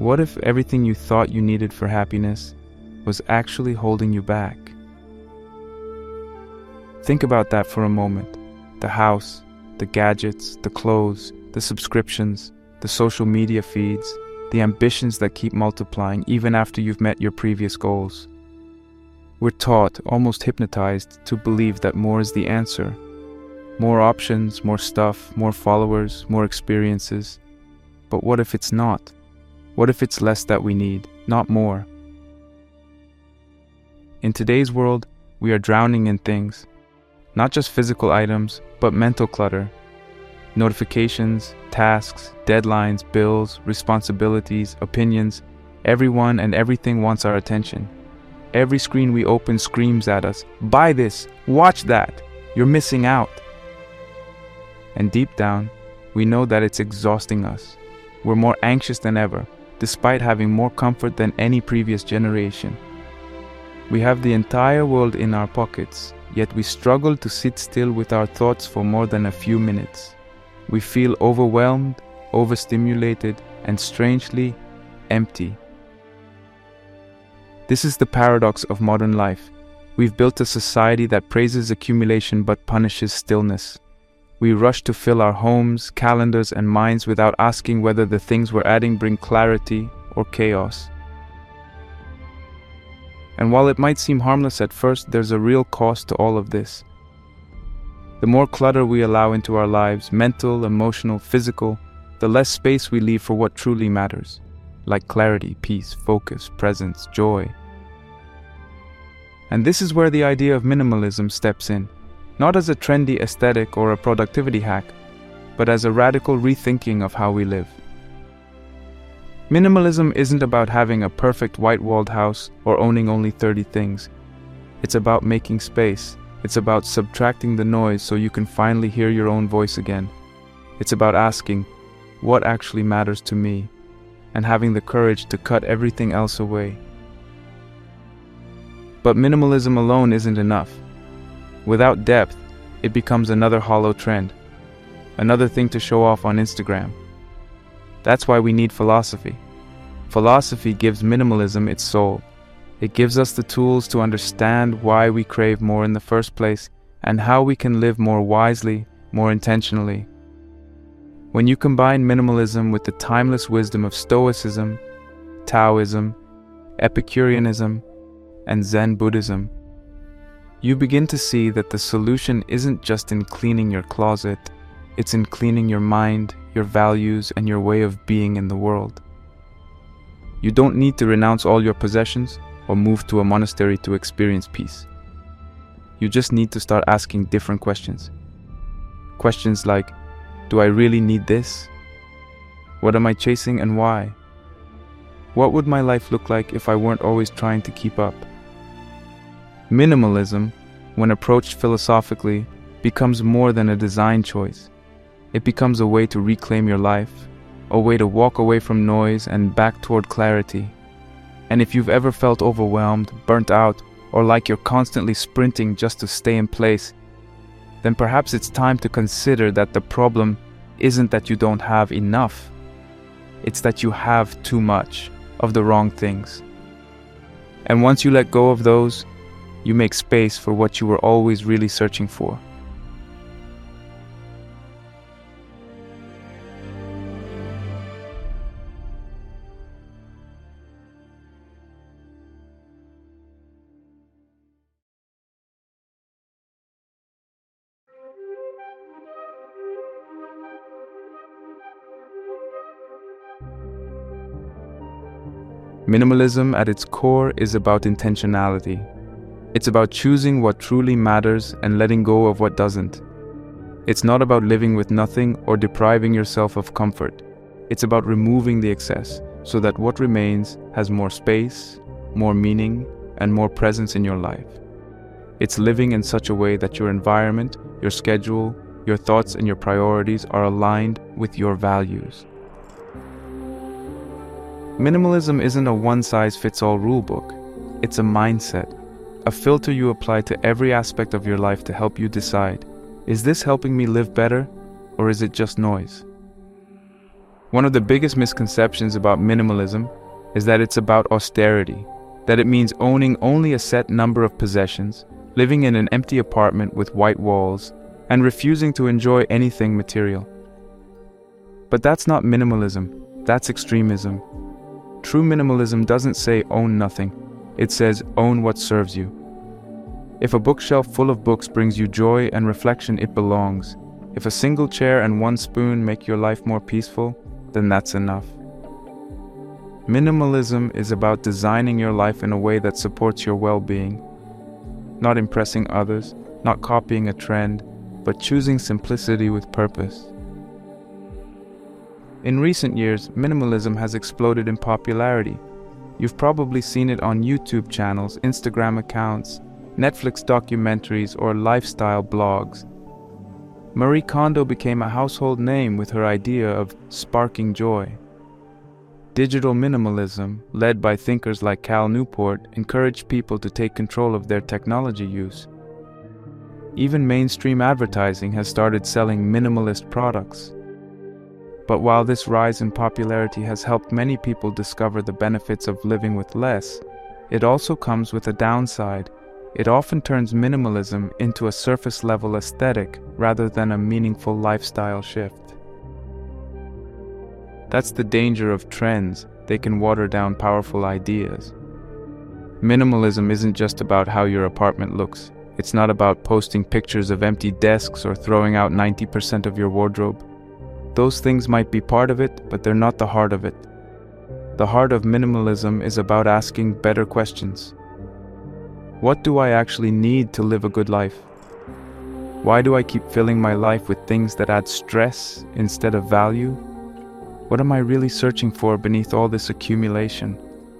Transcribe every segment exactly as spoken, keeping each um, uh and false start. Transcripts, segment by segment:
What if everything you thought you needed for happiness was actually holding you back? Think about that for a moment. The house, the gadgets, the clothes, the subscriptions, the social media feeds, the ambitions that keep multiplying even after you've met your previous goals. We're taught, almost hypnotized, to believe that more is the answer. More options, more stuff, more followers, more experiences. But what if it's not? What if it's less that we need, not more? In today's world, we are drowning in things. Not just physical items, but mental clutter. Notifications, tasks, deadlines, bills, responsibilities, opinions. Everyone and everything wants our attention. Every screen we open screams at us, "Buy this, watch that, you're missing out." And deep down, we know that it's exhausting us. We're more anxious than ever, despite having more comfort than any previous generation. We have the entire world in our pockets, yet we struggle to sit still with our thoughts for more than a few minutes. We feel overwhelmed, overstimulated, and strangely empty. This is the paradox of modern life. We've built a society that praises accumulation but punishes stillness. We rush to fill our homes, calendars, and minds without asking whether the things we're adding bring clarity or chaos. And while it might seem harmless at first, there's a real cost to all of this. The more clutter we allow into our lives, mental, emotional, physical, the less space we leave for what truly matters, like clarity, peace, focus, presence, joy. And this is where the idea of minimalism steps in, not as a trendy aesthetic or a productivity hack, but as a radical rethinking of how we live. Minimalism isn't about having a perfect white-walled house or owning only thirty things. It's about making space. It's about subtracting the noise so you can finally hear your own voice again. It's about asking, what actually matters to me? And having the courage to cut everything else away. But minimalism alone isn't enough. Without depth, it becomes another hollow trend, another thing to show off on Instagram. That's why we need philosophy. Philosophy gives minimalism its soul. It gives us the tools to understand why we crave more in the first place and how we can live more wisely, more intentionally. When you combine minimalism with the timeless wisdom of Stoicism, Taoism, Epicureanism, and Zen Buddhism, you begin to see that the solution isn't just in cleaning your closet, it's in cleaning your mind, your values, and your way of being in the world. You don't need to renounce all your possessions or move to a monastery to experience peace. You just need to start asking different questions. Questions like, do I really need this? What am I chasing and why? What would my life look like if I weren't always trying to keep up? Minimalism, when approached philosophically, becomes more than a design choice. It becomes a way to reclaim your life, a way to walk away from noise and back toward clarity. And if you've ever felt overwhelmed, burnt out, or like you're constantly sprinting just to stay in place, then perhaps it's time to consider that the problem isn't that you don't have enough. It's that you have too much of the wrong things. And once you let go of those, you make space for what you were always really searching for. Minimalism at its core is about intentionality. It's about choosing what truly matters and letting go of what doesn't. It's not about living with nothing or depriving yourself of comfort. It's about removing the excess so that what remains has more space, more meaning, and more presence in your life. It's living in such a way that your environment, your schedule, your thoughts, and your priorities are aligned with your values. Minimalism isn't a one-size-fits-all rulebook. It's a mindset, a filter you apply to every aspect of your life to help you decide, is this helping me live better, or is it just noise? One of the biggest misconceptions about minimalism is that it's about austerity, that it means owning only a set number of possessions, living in an empty apartment with white walls, and refusing to enjoy anything material. But that's not minimalism, that's extremism. True minimalism doesn't say own nothing, it says own what serves you. If a bookshelf full of books brings you joy and reflection, it belongs. If a single chair and one spoon make your life more peaceful, then that's enough. Minimalism is about designing your life in a way that supports your well-being, not impressing others, not copying a trend, but choosing simplicity with purpose. In recent years, minimalism has exploded in popularity. You've probably seen it on YouTube channels, Instagram accounts, Netflix documentaries, or lifestyle blogs. Marie Kondo became a household name with her idea of sparking joy. Digital minimalism, led by thinkers like Cal Newport, encouraged people to take control of their technology use. Even mainstream advertising has started selling minimalist products. But while this rise in popularity has helped many people discover the benefits of living with less, it also comes with a downside. It often turns minimalism into a surface-level aesthetic rather than a meaningful lifestyle shift. That's the danger of trends. They can water down powerful ideas. Minimalism isn't just about how your apartment looks. It's not about posting pictures of empty desks or throwing out ninety percent of your wardrobe. Those things might be part of it, but they're not the heart of it. The heart of minimalism is about asking better questions. What do I actually need to live a good life? Why do I keep filling my life with things that add stress instead of value? What am I really searching for beneath all this accumulation?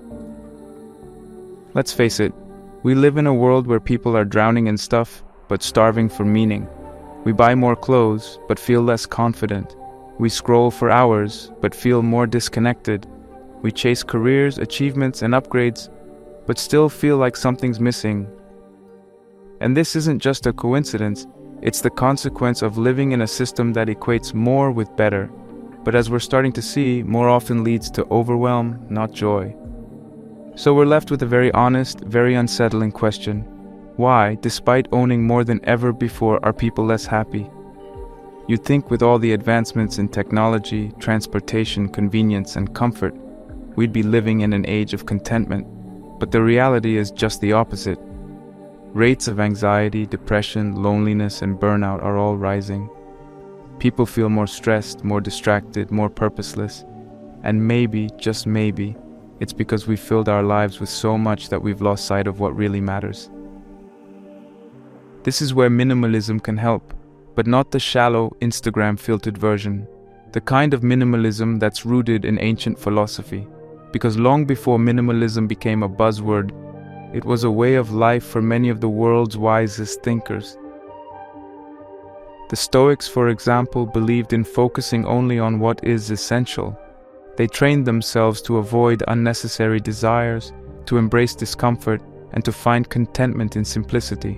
Let's face it, we live in a world where people are drowning in stuff, but starving for meaning. We buy more clothes, but feel less confident. We scroll for hours, but feel more disconnected. We chase careers, achievements, and upgrades, but still feel like something's missing. And this isn't just a coincidence, it's the consequence of living in a system that equates more with better, but as we're starting to see, more often leads to overwhelm, not joy. So we're left with a very honest, very unsettling question. Why, despite owning more than ever before, are people less happy? You'd think with all the advancements in technology, transportation, convenience, and comfort, we'd be living in an age of contentment. But the reality is just the opposite. Rates of anxiety, depression, loneliness, and burnout are all rising. People feel more stressed, more distracted, more purposeless. And maybe, just maybe, it's because we've filled our lives with so much that we've lost sight of what really matters. This is where minimalism can help, but not the shallow, Instagram-filtered version. The kind of minimalism that's rooted in ancient philosophy. Because long before minimalism became a buzzword, it was a way of life for many of the world's wisest thinkers. The Stoics, for example, believed in focusing only on what is essential. They trained themselves to avoid unnecessary desires, to embrace discomfort, and to find contentment in simplicity.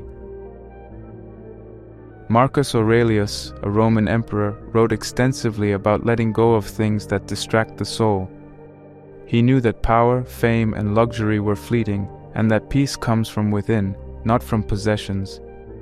Marcus Aurelius, a Roman emperor, wrote extensively about letting go of things that distract the soul. He knew that power, fame, and luxury were fleeting, and that peace comes from within, not from possessions.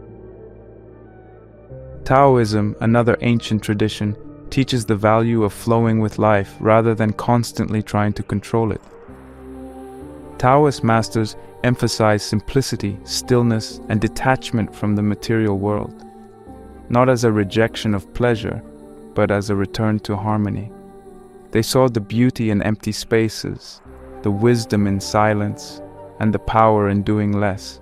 Taoism, another ancient tradition, teaches the value of flowing with life rather than constantly trying to control it. Taoist masters emphasize simplicity, stillness, and detachment from the material world, not as a rejection of pleasure, but as a return to harmony. They saw the beauty in empty spaces, the wisdom in silence, and the power in doing less.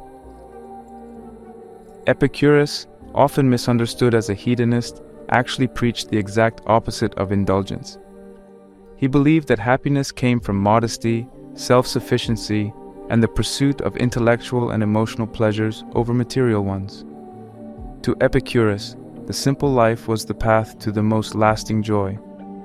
Epicurus, often misunderstood as a hedonist, actually preached the exact opposite of indulgence. He believed that happiness came from modesty, self-sufficiency, and the pursuit of intellectual and emotional pleasures over material ones. To Epicurus, the simple life was the path to the most lasting joy.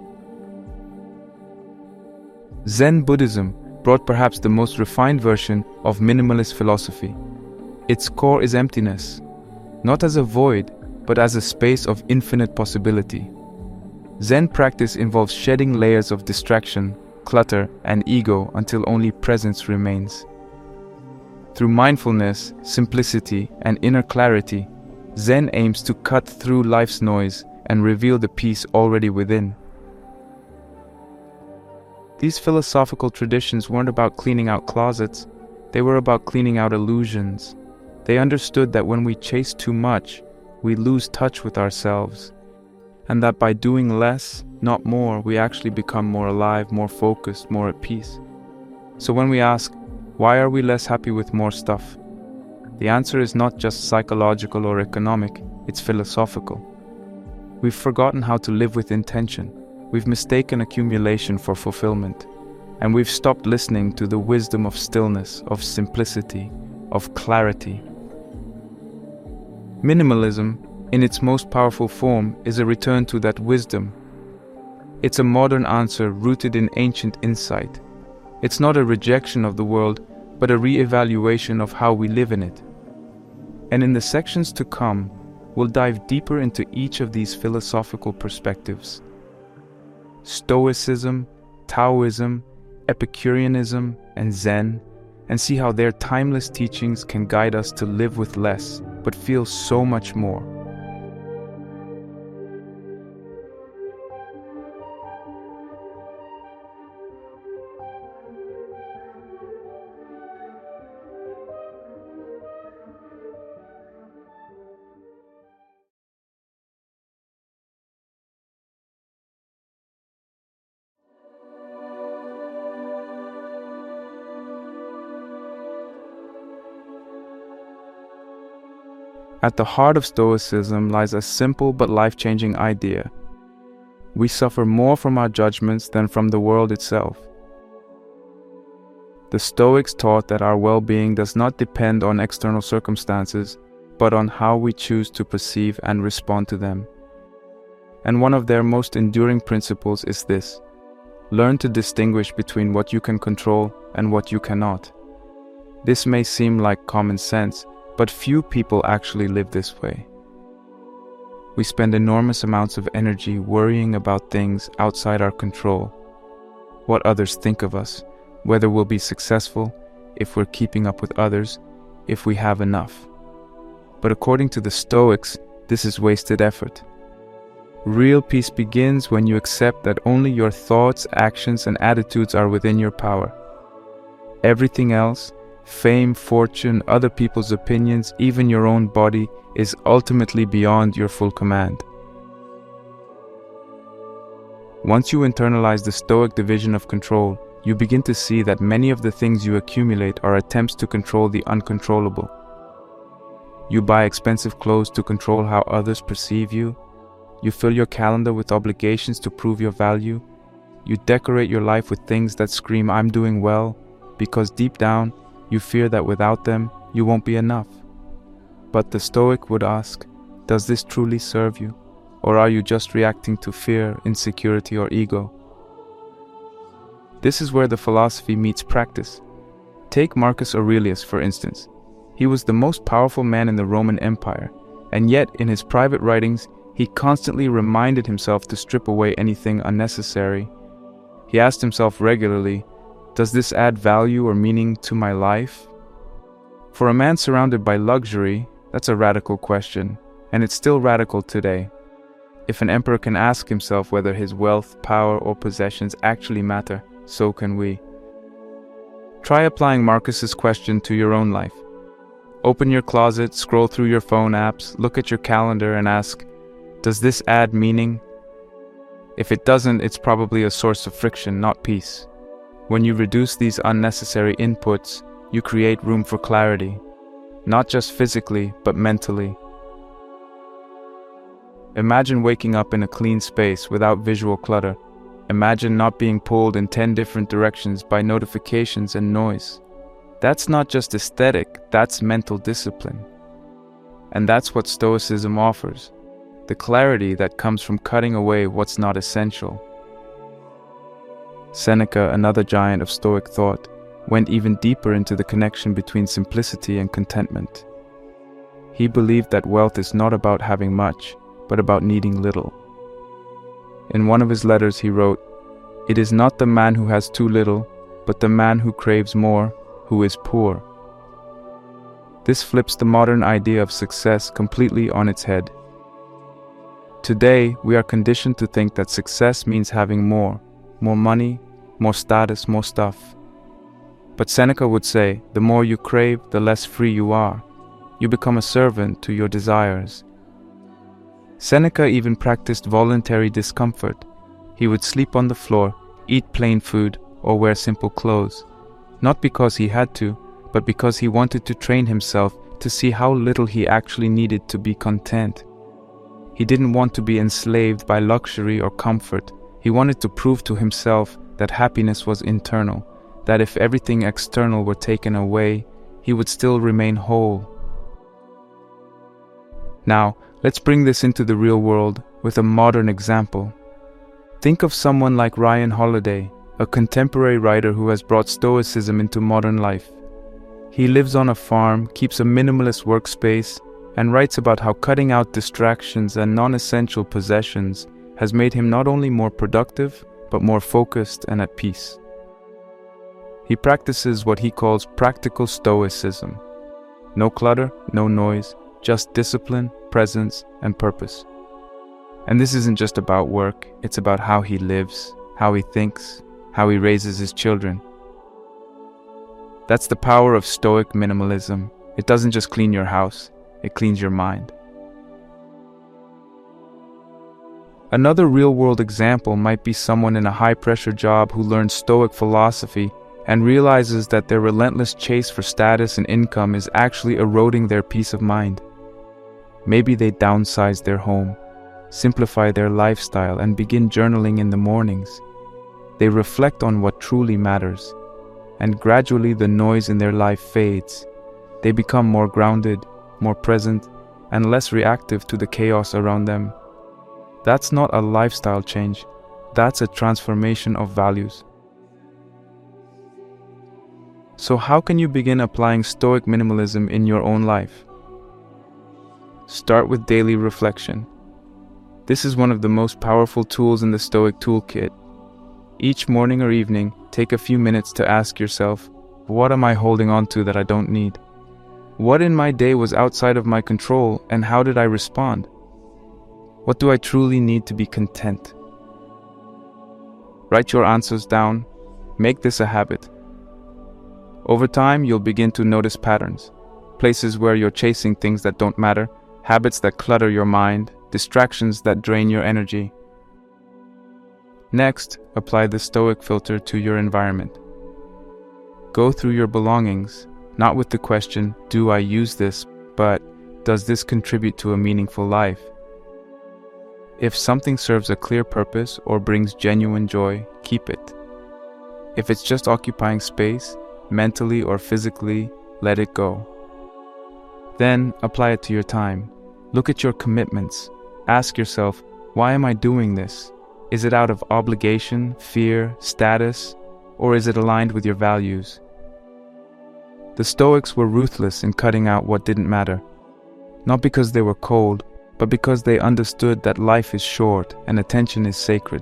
Zen Buddhism brought perhaps the most refined version of minimalist philosophy. Its core is emptiness, not as a void, but as a space of infinite possibility. Zen practice involves shedding layers of distraction, clutter, and ego until only presence remains. Through mindfulness, simplicity, and inner clarity, Zen aims to cut through life's noise and reveal the peace already within. These philosophical traditions weren't about cleaning out closets, they were about cleaning out illusions. They understood that when we chase too much, we lose touch with ourselves, and that by doing less, not more, we actually become more alive, more focused, more at peace. So when we ask, why are we less happy with more stuff? The answer is not just psychological or economic, it's philosophical. We've forgotten how to live with intention. We've mistaken accumulation for fulfillment. And we've stopped listening to the wisdom of stillness, of simplicity, of clarity. Minimalism, in its most powerful form, is a return to that wisdom. It's a modern answer rooted in ancient insight. It's not a rejection of the world, but a re-evaluation of how we live in it. And in the sections to come, we'll dive deeper into each of these philosophical perspectives. Stoicism, Taoism, Epicureanism, and Zen, and see how their timeless teachings can guide us to live with less, but feel so much more. At the heart of Stoicism lies a simple but life-changing idea. We suffer more from our judgments than from the world itself. The Stoics taught that our well-being does not depend on external circumstances, but on how we choose to perceive and respond to them. And one of their most enduring principles is this: learn to distinguish between what you can control and what you cannot. This may seem like common sense, but few people actually live this way. We spend enormous amounts of energy worrying about things outside our control. What others think of us, whether we'll be successful, if we're keeping up with others, if we have enough. But according to the Stoics, this is wasted effort. Real peace begins when you accept that only your thoughts, actions, and attitudes are within your power. Everything else, fame, fortune, other people's opinions, even your own body, is ultimately beyond your full command. Once you internalize the Stoic division of control, you begin to see that many of the things you accumulate are attempts to control the uncontrollable. You buy expensive clothes to control how others perceive you. You fill your calendar with obligations to prove your value. You decorate your life with things that scream, "I'm doing well," because deep down, you fear that without them, you won't be enough. But the Stoic would ask, does this truly serve you? Or are you just reacting to fear, insecurity, or ego? This is where the philosophy meets practice. Take Marcus Aurelius, for instance. He was the most powerful man in the Roman Empire, and yet in his private writings, he constantly reminded himself to strip away anything unnecessary. He asked himself regularly, does this add value or meaning to my life? For a man surrounded by luxury, that's a radical question, and it's still radical today. If an emperor can ask himself whether his wealth, power, or possessions actually matter, so can we. Try applying Marcus's question to your own life. Open your closet, scroll through your phone apps, look at your calendar and ask, does this add meaning? If it doesn't, it's probably a source of friction, not peace. When you reduce these unnecessary inputs, you create room for clarity, not just physically, but mentally. Imagine waking up in a clean space without visual clutter. Imagine not being pulled in ten different directions by notifications and noise. That's not just aesthetic, that's mental discipline. And that's what Stoicism offers, the clarity that comes from cutting away what's not essential. Seneca, another giant of Stoic thought, went even deeper into the connection between simplicity and contentment. He believed that wealth is not about having much, but about needing little. In one of his letters he wrote, "It is not the man who has too little, but the man who craves more, who is poor." This flips the modern idea of success completely on its head. Today, we are conditioned to think that success means having more, more money, more status, more stuff. But Seneca would say, the more you crave, the less free you are. You become a servant to your desires. Seneca even practiced voluntary discomfort. He would sleep on the floor, eat plain food, or wear simple clothes, not because he had to, but because he wanted to train himself to see how little he actually needed to be content. He didn't want to be enslaved by luxury or comfort. He wanted to prove to himself that happiness was internal, that if everything external were taken away, he would still remain whole. Now, let's bring this into the real world with a modern example. Think of someone like Ryan Holiday, a contemporary writer who has brought Stoicism into modern life. He lives on a farm, keeps a minimalist workspace, and writes about how cutting out distractions and non-essential possessions has made him not only more productive, but more focused and at peace. He practices what he calls practical Stoicism. No clutter, no noise, just discipline, presence, and purpose. And this isn't just about work, it's about how he lives, how he thinks, how he raises his children. That's the power of Stoic minimalism. It doesn't just clean your house, it cleans your mind. Another real-world example might be someone in a high-pressure job who learns Stoic philosophy and realizes that their relentless chase for status and income is actually eroding their peace of mind. Maybe they downsize their home, simplify their lifestyle, and begin journaling in the mornings. They reflect on what truly matters, and gradually the noise in their life fades. They become more grounded, more present, and less reactive to the chaos around them. That's not a lifestyle change, that's a transformation of values. So how can you begin applying Stoic minimalism in your own life? Start with daily reflection. This is one of the most powerful tools in the Stoic toolkit. Each morning or evening, take a few minutes to ask yourself, what am I holding on to that I don't need? What in my day was outside of my control, and how did I respond? What do I truly need to be content? Write your answers down. Make this a habit. Over time, you'll begin to notice patterns, places where you're chasing things that don't matter, habits that clutter your mind, distractions that drain your energy. Next, apply the Stoic filter to your environment. Go through your belongings, not with the question, do I use this, but does this contribute to a meaningful life? If something serves a clear purpose or brings genuine joy, keep it. If it's just occupying space, mentally or physically, let it go. Then apply it to your time. Look at your commitments. Ask yourself, why am I doing this? Is it out of obligation, fear, status, or is it aligned with your values? The Stoics were ruthless in cutting out what didn't matter, not because they were cold, but because they understood that life is short and attention is sacred.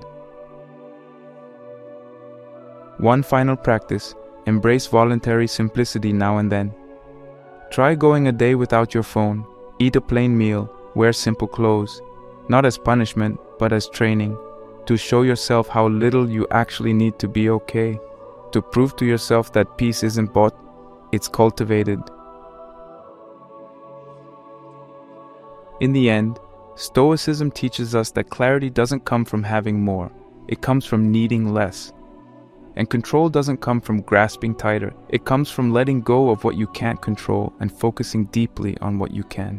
One final practice: embrace voluntary simplicity now and then. Try going a day without your phone, eat a plain meal, wear simple clothes, not as punishment, but as training, to show yourself how little you actually need to be okay, to prove to yourself that peace isn't bought, it's cultivated. In the end, Stoicism teaches us that clarity doesn't come from having more, it comes from needing less. And control doesn't come from grasping tighter, it comes from letting go of what you can't control and focusing deeply on what you can.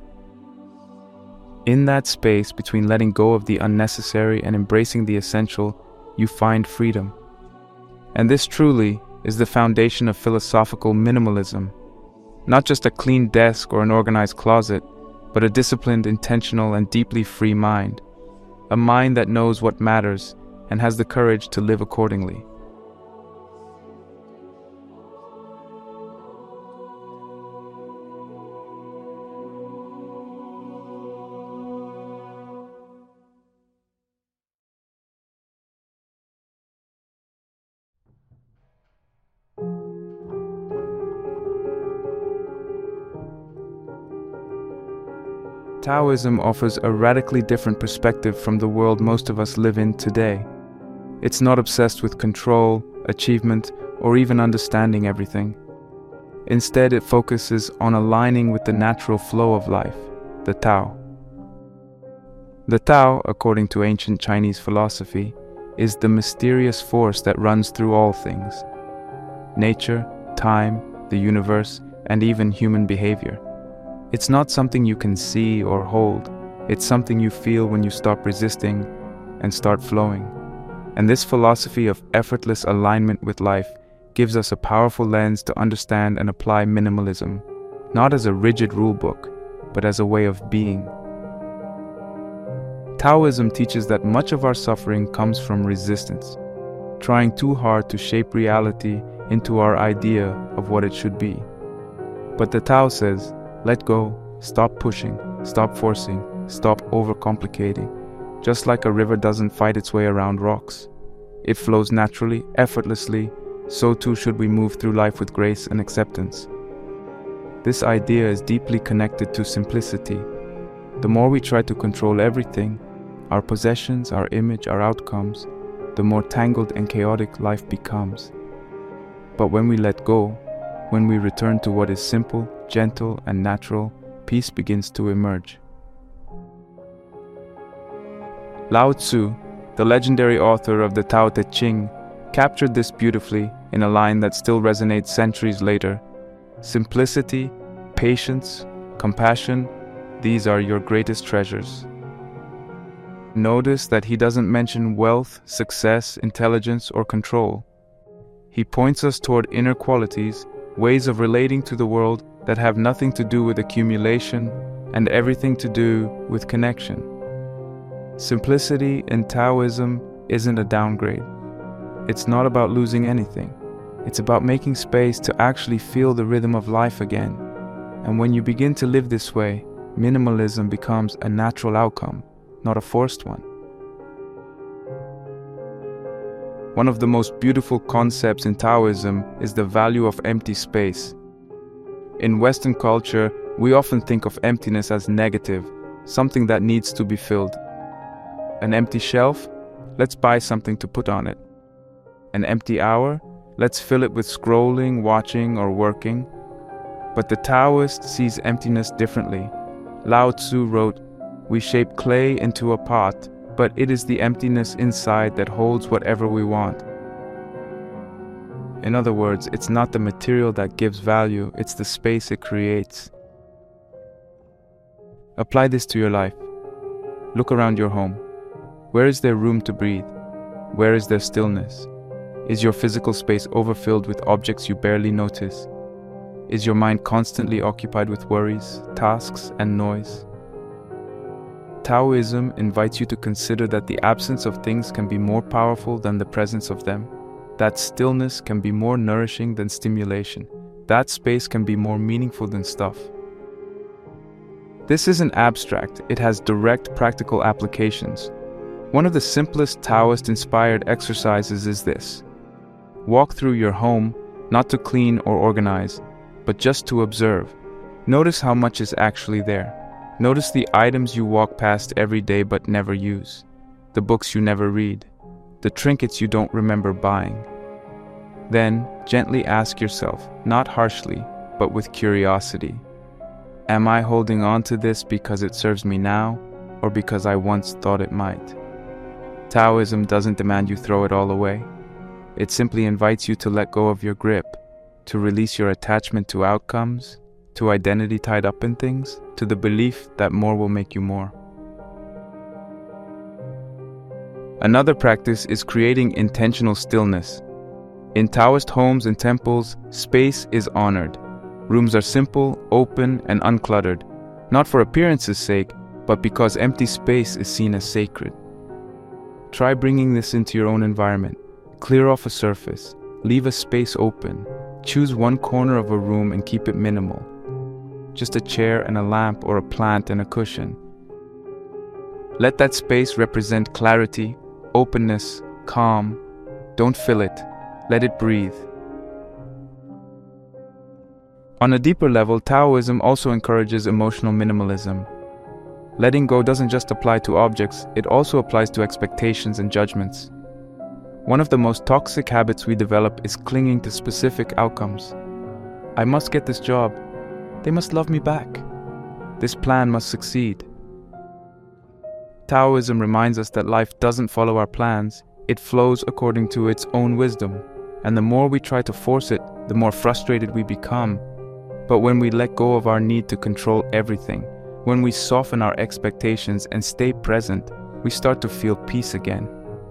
In that space between letting go of the unnecessary and embracing the essential, you find freedom. And this truly is the foundation of philosophical minimalism. Not just a clean desk or an organized closet, but a disciplined, intentional, and deeply free mind. A mind that knows what matters and has the courage to live accordingly. Taoism offers a radically different perspective from the world most of us live in today. It's not obsessed with control, achievement, or even understanding everything. Instead, it focuses on aligning with the natural flow of life, the Tao. The Tao, according to ancient Chinese philosophy, is the mysterious force that runs through all things: nature, time, the universe, and even human behavior. It's not something you can see or hold. It's something you feel when you stop resisting and start flowing. And this philosophy of effortless alignment with life gives us a powerful lens to understand and apply minimalism, not as a rigid rule book, but as a way of being. Taoism teaches that much of our suffering comes from resistance, trying too hard to shape reality into our idea of what it should be. But the Tao says, let go, stop pushing, stop forcing, stop overcomplicating. Just like a river doesn't fight its way around rocks. It flows naturally, effortlessly, so too should we move through life with grace and acceptance. This idea is deeply connected to simplicity. The more we try to control everything, our possessions, our image, our outcomes, the more tangled and chaotic life becomes. But when we let go, when we return to what is simple, gentle, and natural, peace begins to emerge. Lao Tzu, the legendary author of the Tao Te Ching, captured this beautifully in a line that still resonates centuries later. Simplicity, patience, compassion, these are your greatest treasures. Notice that he doesn't mention wealth, success, intelligence, or control. He points us toward inner qualities, ways of relating to the world that have nothing to do with accumulation and everything to do with connection. Simplicity in Taoism isn't a downgrade. It's not about losing anything. It's about making space to actually feel the rhythm of life again. And when you begin to live this way, minimalism becomes a natural outcome, not a forced one. One of the most beautiful concepts in Taoism is the value of empty space. In Western culture, we often think of emptiness as negative, something that needs to be filled. An empty shelf? Let's buy something to put on it. An empty hour? Let's fill it with scrolling, watching, or working. But the Taoist sees emptiness differently. Lao Tzu wrote, "We shape clay into a pot, but it is the emptiness inside that holds whatever we want." In other words, it's not the material that gives value, it's the space it creates. Apply this to your life. Look around your home. Where is there room to breathe? Where is there stillness? Is your physical space overfilled with objects you barely notice? Is your mind constantly occupied with worries, tasks, and noise? Taoism invites you to consider that the absence of things can be more powerful than the presence of them. That stillness can be more nourishing than stimulation. That space can be more meaningful than stuff. This isn't abstract, it has direct practical applications. One of the simplest Taoist-inspired exercises is this. Walk through your home, not to clean or organize, but just to observe. Notice how much is actually there. Notice the items you walk past every day but never use, the books you never read, the trinkets you don't remember buying. Then, gently ask yourself, not harshly, but with curiosity, am I holding on to this because it serves me now, or because I once thought it might? Taoism doesn't demand you throw it all away. It simply invites you to let go of your grip, to release your attachment to outcomes, to identity tied up in things, to the belief that more will make you more. Another practice is creating intentional stillness. In Taoist homes and temples, space is honored. Rooms are simple, open, and uncluttered, not for appearance's sake, but because empty space is seen as sacred. Try bringing this into your own environment. Clear off a surface, leave a space open, choose one corner of a room and keep it minimal. Just a chair and a lamp or a plant and a cushion. Let that space represent clarity, openness, calm. Don't fill it. Let it breathe. On a deeper level, Taoism also encourages emotional minimalism. Letting go doesn't just apply to objects, it also applies to expectations and judgments. One of the most toxic habits we develop is clinging to specific outcomes. I must get this job. They must love me back. This plan must succeed. Taoism reminds us that life doesn't follow our plans, it flows according to its own wisdom, and the more we try to force it, the more frustrated we become. But when we let go of our need to control everything, when we soften our expectations and stay present, we start to feel peace again.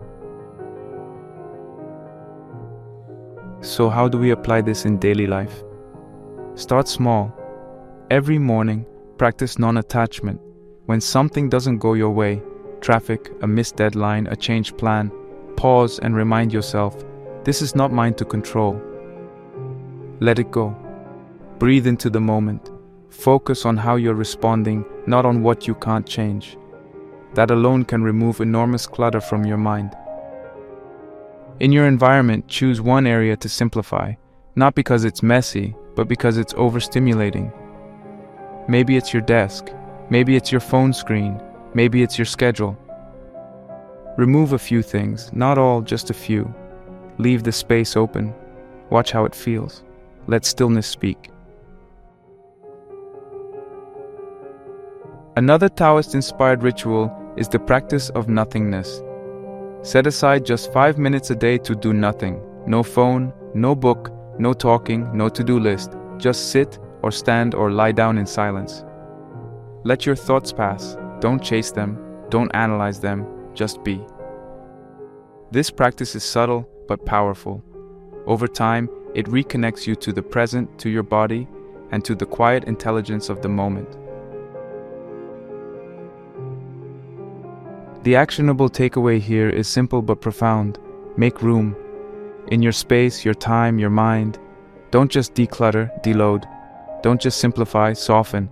So how do we apply this in daily life? Start small. Every morning, practice non-attachment. When something doesn't go your way, traffic, a missed deadline, a changed plan, pause and remind yourself, this is not mine to control. Let it go. Breathe into the moment. Focus on how you're responding, not on what you can't change. That alone can remove enormous clutter from your mind. In your environment, choose one area to simplify, not because it's messy, but because it's overstimulating. Maybe it's your desk, maybe it's your phone screen, maybe it's your schedule. Remove a few things, not all, just a few. Leave the space open. Watch how it feels. Let stillness speak. Another Taoist-inspired ritual is the practice of nothingness. Set aside just five minutes a day to do nothing. No phone, no book, no talking, no to-do list. Just sit or stand or lie down in silence. Let your thoughts pass. Don't chase them. Don't analyze them. Just be. This practice is subtle but powerful. Over time, it reconnects you to the present, to your body, and to the quiet intelligence of the moment. The actionable takeaway here is simple but profound. Make room. In your space, your time, your mind. Don't just declutter, deload. Don't just simplify, soften.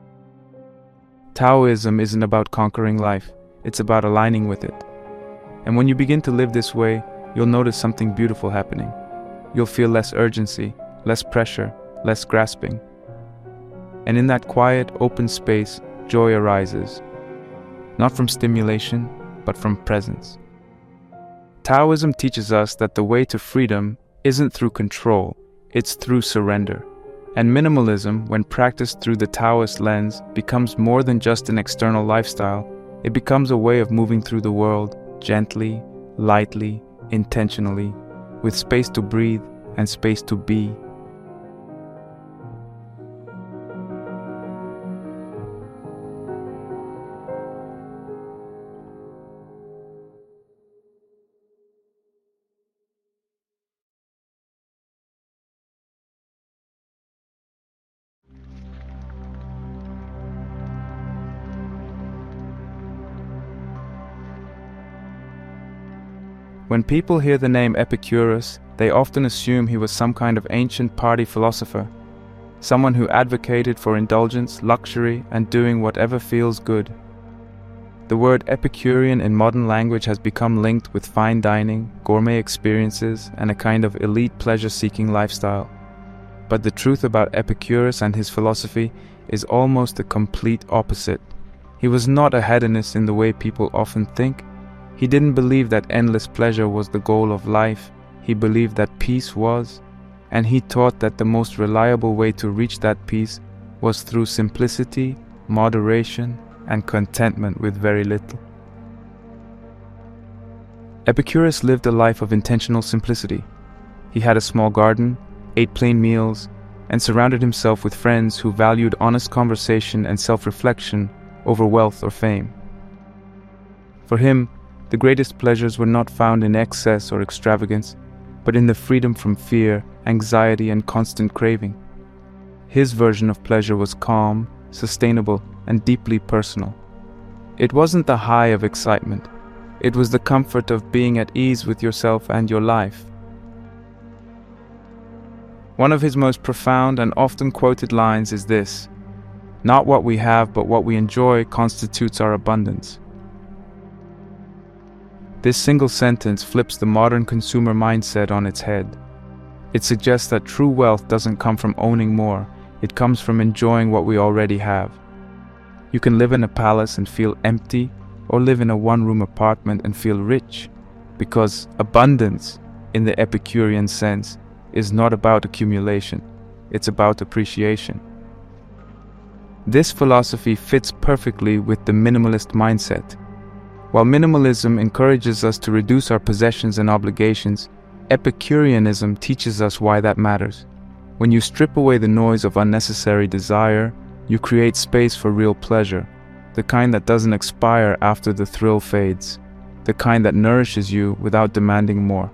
Taoism isn't about conquering life. It's about aligning with it. And when you begin to live this way, you'll notice something beautiful happening. You'll feel less urgency, less pressure, less grasping. And in that quiet, open space, joy arises. Not from stimulation, but from presence. Taoism teaches us that the way to freedom isn't through control, it's through surrender. And minimalism, when practiced through the Taoist lens, becomes more than just an external lifestyle. It becomes a way of moving through the world, gently, lightly, intentionally, with space to breathe and space to be. When people hear the name Epicurus, they often assume he was some kind of ancient party philosopher, someone who advocated for indulgence, luxury, and doing whatever feels good. The word Epicurean in modern language has become linked with fine dining, gourmet experiences, and a kind of elite pleasure-seeking lifestyle. But the truth about Epicurus and his philosophy is almost the complete opposite. He was not a hedonist in the way people often think. He didn't believe that endless pleasure was the goal of life. He believed that peace was, and he taught that the most reliable way to reach that peace was through simplicity, moderation, and contentment with very little. Epicurus lived a life of intentional simplicity. He had a small garden, ate plain meals, and surrounded himself with friends who valued honest conversation and self-reflection over wealth or fame. For him, the greatest pleasures were not found in excess or extravagance, but in the freedom from fear, anxiety, and constant craving. His version of pleasure was calm, sustainable, and deeply personal. It wasn't the high of excitement. It was the comfort of being at ease with yourself and your life. One of his most profound and often quoted lines is this: "Not what we have, but what we enjoy constitutes our abundance." This single sentence flips the modern consumer mindset on its head. It suggests that true wealth doesn't come from owning more, it comes from enjoying what we already have. You can live in a palace and feel empty, or live in a one-room apartment and feel rich, because abundance, in the Epicurean sense, is not about accumulation, it's about appreciation. This philosophy fits perfectly with the minimalist mindset. While minimalism encourages us to reduce our possessions and obligations, Epicureanism teaches us why that matters. When you strip away the noise of unnecessary desire, you create space for real pleasure, the kind that doesn't expire after the thrill fades, the kind that nourishes you without demanding more.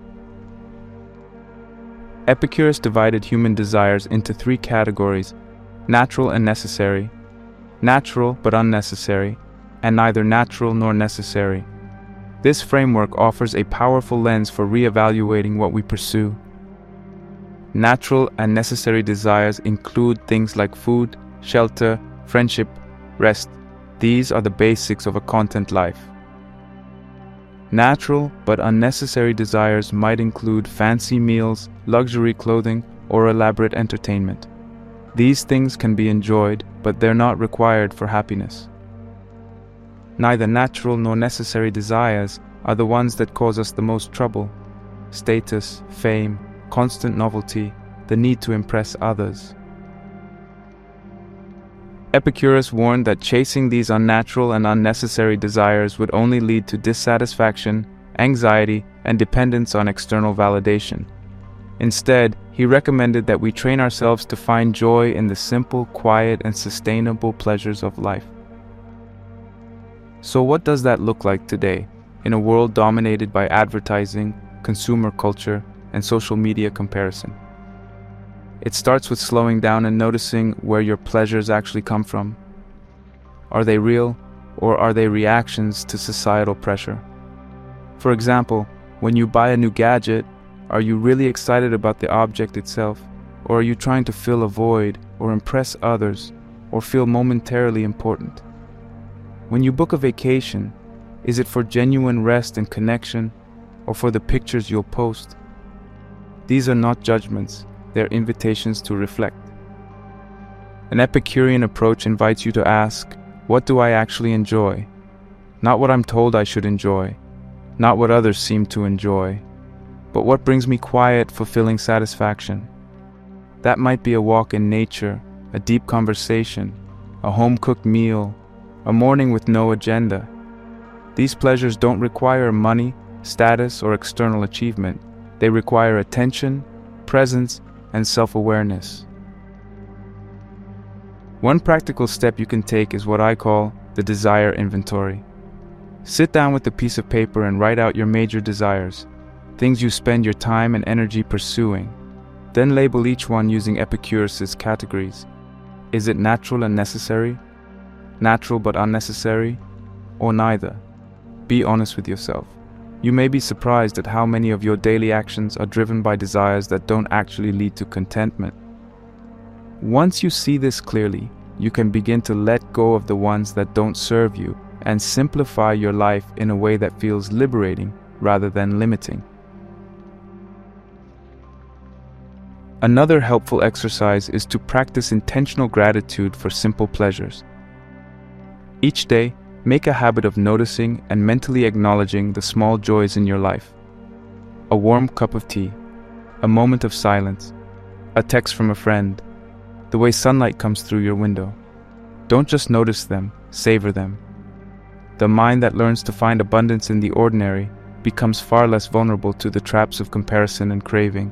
Epicurus divided human desires into three categories: natural and necessary, natural but unnecessary, and neither natural nor necessary. This framework offers a powerful lens for re-evaluating what we pursue. Natural and necessary desires include things like food, shelter, friendship, rest. These are the basics of a content life. Natural but unnecessary desires might include fancy meals, luxury clothing, or elaborate entertainment. These things can be enjoyed, but they're not required for happiness. Neither natural nor necessary desires are the ones that cause us the most trouble: status, fame, constant novelty, the need to impress others. Epicurus warned that chasing these unnatural and unnecessary desires would only lead to dissatisfaction, anxiety, and dependence on external validation. Instead, he recommended that we train ourselves to find joy in the simple, quiet, and sustainable pleasures of life. So what does that look like today, in a world dominated by advertising, consumer culture, and social media comparison? It starts with slowing down and noticing where your pleasures actually come from. Are they real, or are they reactions to societal pressure? For example, when you buy a new gadget, are you really excited about the object itself, or are you trying to fill a void, or impress others, or feel momentarily important? When you book a vacation, is it for genuine rest and connection, or for the pictures you'll post? These are not judgments. They're invitations to reflect. An Epicurean approach invites you to ask, what do I actually enjoy? Not what I'm told I should enjoy, not what others seem to enjoy, but what brings me quiet, fulfilling satisfaction. That might be a walk in nature, a deep conversation, a home-cooked meal, a morning with no agenda. These pleasures don't require money, status, or external achievement. They require attention, presence, and self-awareness. One practical step you can take is what I call the desire inventory. Sit down with a piece of paper and write out your major desires, things you spend your time and energy pursuing. Then label each one using Epicurus's categories. Is it natural and necessary? Natural but unnecessary? Or neither? Be honest with yourself. You may be surprised at how many of your daily actions are driven by desires that don't actually lead to contentment. Once you see this clearly, you can begin to let go of the ones that don't serve you and simplify your life in a way that feels liberating rather than limiting. Another helpful exercise is to practice intentional gratitude for simple pleasures. Each day, make a habit of noticing and mentally acknowledging the small joys in your life. A warm cup of tea, a moment of silence, a text from a friend, the way sunlight comes through your window. Don't just notice them, savor them. The mind that learns to find abundance in the ordinary becomes far less vulnerable to the traps of comparison and craving.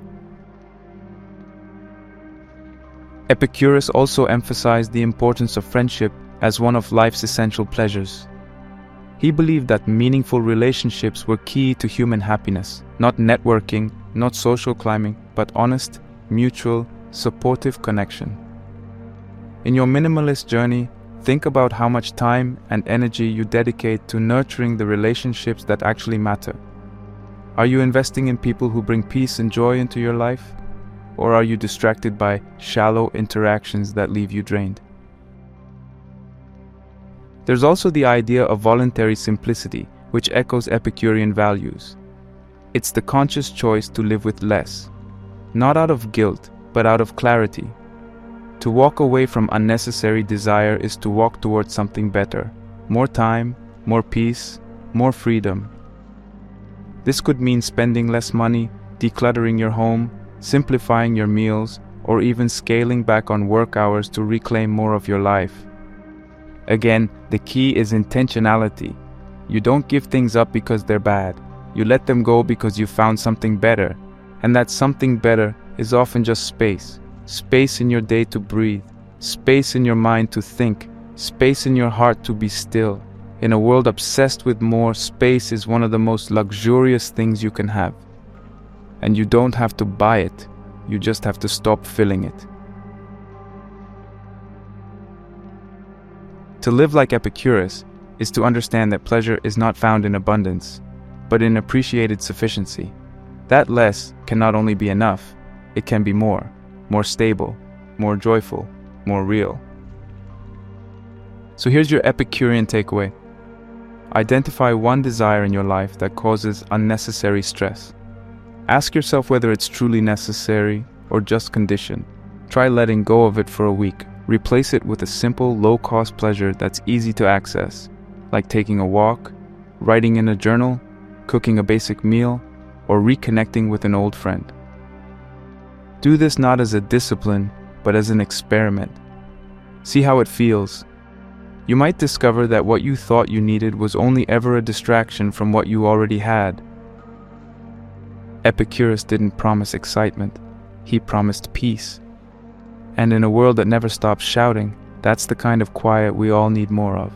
Epicurus also emphasized the importance of friendship as one of life's essential pleasures. He believed that meaningful relationships were key to human happiness, not networking, not social climbing, but honest, mutual, supportive connection. In your minimalist journey, think about how much time and energy you dedicate to nurturing the relationships that actually matter. Are you investing in people who bring peace and joy into your life? Or are you distracted by shallow interactions that leave you drained? There's also the idea of voluntary simplicity, which echoes Epicurean values. It's the conscious choice to live with less, not out of guilt, but out of clarity. To walk away from unnecessary desire is to walk towards something better. More time, more peace, more freedom. This could mean spending less money, decluttering your home, simplifying your meals, or even scaling back on work hours to reclaim more of your life. Again, the key is intentionality. You don't give things up because they're bad. You let them go because you found something better. And that something better is often just space. Space in your day to breathe. Space in your mind to think. Space in your heart to be still. In a world obsessed with more, space is one of the most luxurious things you can have. And you don't have to buy it. You just have to stop filling it. To live like Epicurus is to understand that pleasure is not found in abundance, but in appreciated sufficiency. That less can not only be enough, it can be more, more stable, more joyful, more real. So here's your Epicurean takeaway. Identify one desire in your life that causes unnecessary stress. Ask yourself whether it's truly necessary or just conditioned. Try letting go of it for a week. Replace it with a simple, low-cost pleasure that's easy to access, like taking a walk, writing in a journal, cooking a basic meal, or reconnecting with an old friend. Do this not as a discipline, but as an experiment. See how it feels. You might discover that what you thought you needed was only ever a distraction from what you already had. Epicurus didn't promise excitement, he promised peace. And in a world that never stops shouting, that's the kind of quiet we all need more of.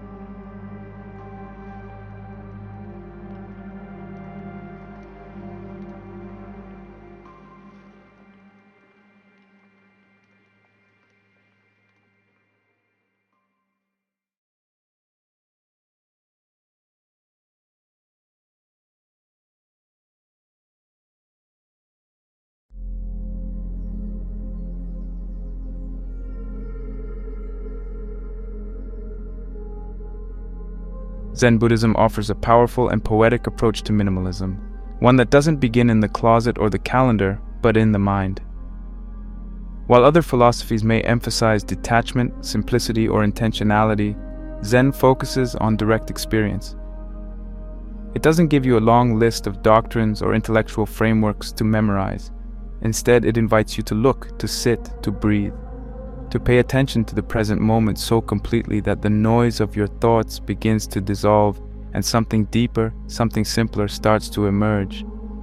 Zen Buddhism offers a powerful and poetic approach to minimalism, one that doesn't begin in the closet or the calendar, but in the mind. While other philosophies may emphasize detachment, simplicity, or intentionality, Zen focuses on direct experience. It doesn't give you a long list of doctrines or intellectual frameworks to memorize. Instead, it invites you to look, to sit, to breathe, to pay attention to the present moment so completely that the noise of your thoughts begins to dissolve and something deeper, something simpler starts to emerge.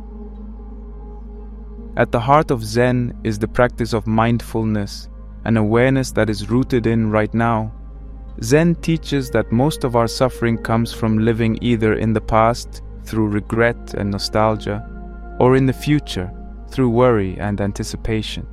At the heart of Zen is the practice of mindfulness, an awareness that is rooted in right now. Zen teaches that most of our suffering comes from living either in the past, through regret and nostalgia, or in the future, through worry and anticipation.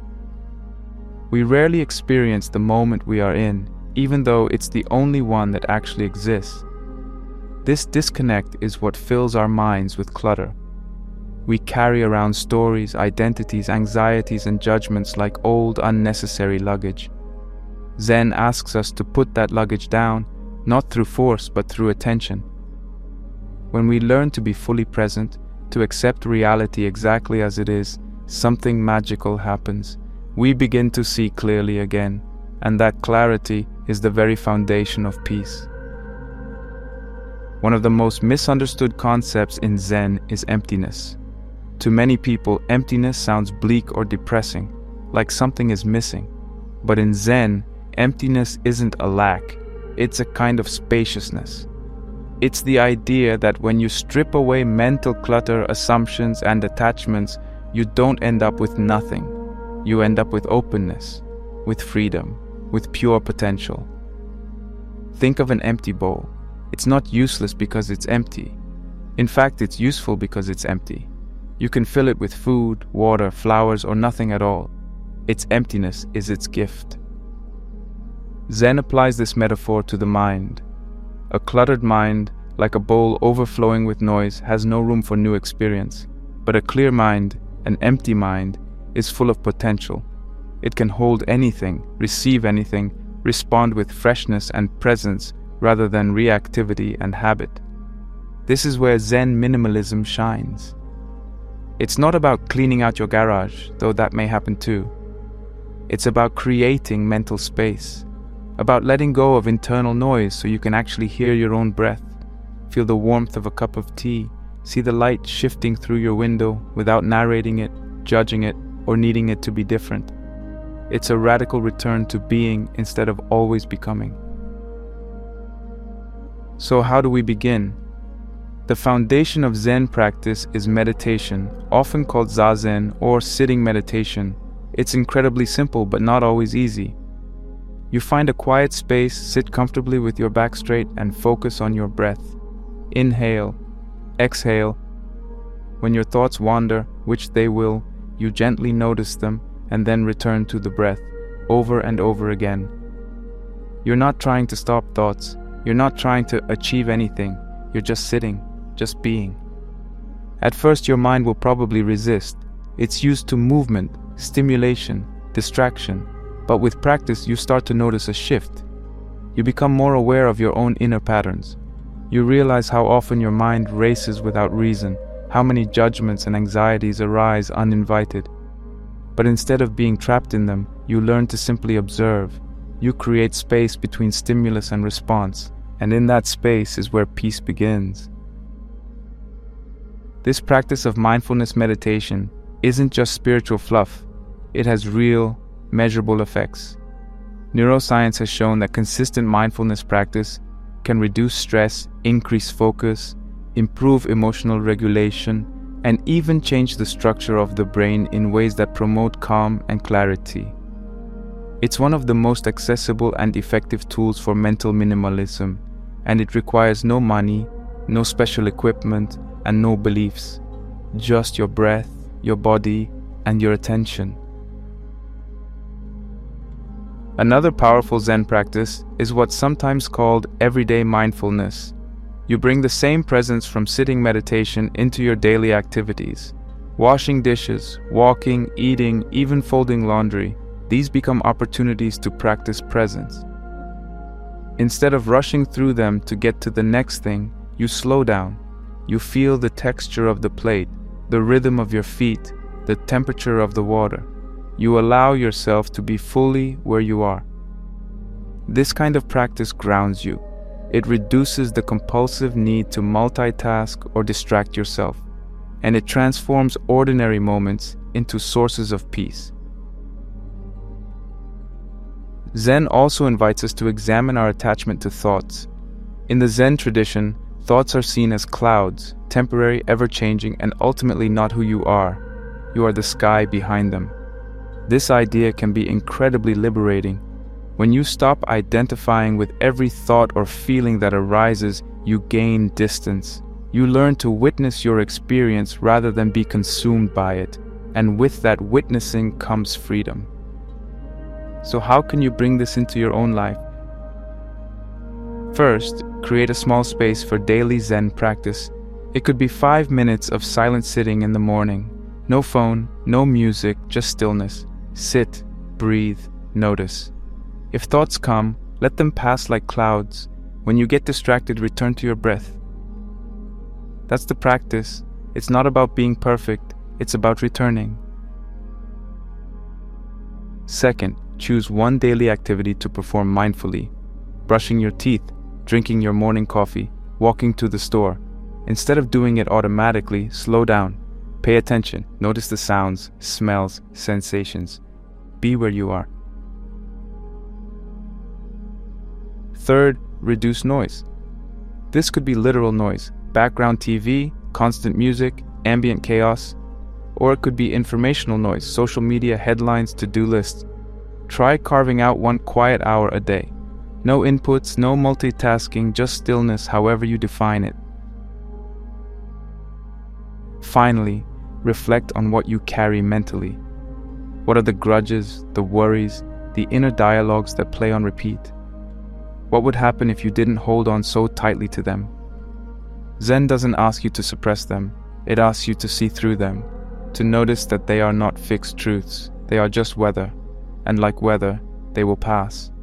We rarely experience the moment we are in, even though it's the only one that actually exists. This disconnect is what fills our minds with clutter. We carry around stories, identities, anxieties, and judgments like old, unnecessary luggage. Zen asks us to put that luggage down, not through force, but through attention. When we learn to be fully present, to accept reality exactly as it is, something magical happens. We begin to see clearly again, and that clarity is the very foundation of peace. One of the most misunderstood concepts in Zen is emptiness. To many people, emptiness sounds bleak or depressing, like something is missing. But in Zen, emptiness isn't a lack, it's a kind of spaciousness. It's the idea that when you strip away mental clutter, assumptions, and attachments, you don't end up with nothing. You end up with openness, with freedom, with pure potential. Think of an empty bowl. It's not useless because it's empty. In fact, it's useful because it's empty. You can fill it with food, water, flowers, or nothing at all. Its emptiness is its gift. Zen applies this metaphor to the mind. A cluttered mind, like a bowl overflowing with noise, has no room for new experience. But a clear mind, an empty mind, is full of potential. It can hold anything, receive anything, respond with freshness and presence rather than reactivity and habit. This is where Zen minimalism shines. It's not about cleaning out your garage, though that may happen too. It's about creating mental space, about letting go of internal noise so you can actually hear your own breath, feel the warmth of a cup of tea, see the light shifting through your window without narrating it, judging it, or needing it to be different. It's a radical return to being instead of always becoming. So how do we begin? The foundation of Zen practice is meditation, often called Zazen or sitting meditation. It's incredibly simple but not always easy. You find a quiet space, sit comfortably with your back straight, and focus on your breath. Inhale, exhale. When your thoughts wander, which they will, you gently notice them and then return to the breath, over and over again. You're not trying to stop thoughts. You're not trying to achieve anything. You're just sitting, just being. At first, your mind will probably resist. It's used to movement, stimulation, distraction. But with practice, you start to notice a shift. You become more aware of your own inner patterns. You realize how often your mind races without reason, how many judgments and anxieties arise uninvited. But instead of being trapped in them, you learn to simply observe. You create space between stimulus and response, and in that space is where peace begins. This practice of mindfulness meditation isn't just spiritual fluff. It has real, measurable effects. Neuroscience has shown that consistent mindfulness practice can reduce stress, increase focus, improve emotional regulation, and even change the structure of the brain in ways that promote calm and clarity. It's one of the most accessible and effective tools for mental minimalism, and it requires no money, no special equipment, and no beliefs. Just your breath, your body, and your attention. Another powerful Zen practice is what's sometimes called everyday mindfulness. You bring the same presence from sitting meditation into your daily activities. Washing dishes, walking, eating, even folding laundry. These become opportunities to practice presence. Instead of rushing through them to get to the next thing, you slow down. You feel the texture of the plate, the rhythm of your feet, the temperature of the water. You allow yourself to be fully where you are. This kind of practice grounds you. It reduces the compulsive need to multitask or distract yourself, and it transforms ordinary moments into sources of peace. Zen also invites us to examine our attachment to thoughts. In the Zen tradition, thoughts are seen as clouds, temporary, ever-changing, and ultimately not who you are. You are the sky behind them. This idea can be incredibly liberating. When you stop identifying with every thought or feeling that arises, you gain distance. You learn to witness your experience rather than be consumed by it, and with that witnessing comes freedom. So how can you bring this into your own life? First, create a small space for daily Zen practice. It could be five minutes of silent sitting in the morning. No phone, no music, just stillness. Sit, breathe, notice. If thoughts come, let them pass like clouds. When you get distracted, return to your breath. That's the practice. It's not about being perfect, it's about returning. Second, choose one daily activity to perform mindfully. Brushing your teeth, drinking your morning coffee, walking to the store. Instead of doing it automatically, slow down. Pay attention. Notice the sounds, smells, sensations. Be where you are. Third, reduce noise. This could be literal noise, background T V, constant music, ambient chaos, or it could be informational noise, social media, headlines, to-do lists. Try carving out one quiet hour a day. No inputs, no multitasking, just stillness, however you define it. Finally, reflect on what you carry mentally. What are the grudges, the worries, the inner dialogues that play on repeat? What would happen if you didn't hold on so tightly to them? Zen doesn't ask you to suppress them. It asks you to see through them, to notice that they are not fixed truths. They are just weather, and like weather, they will pass.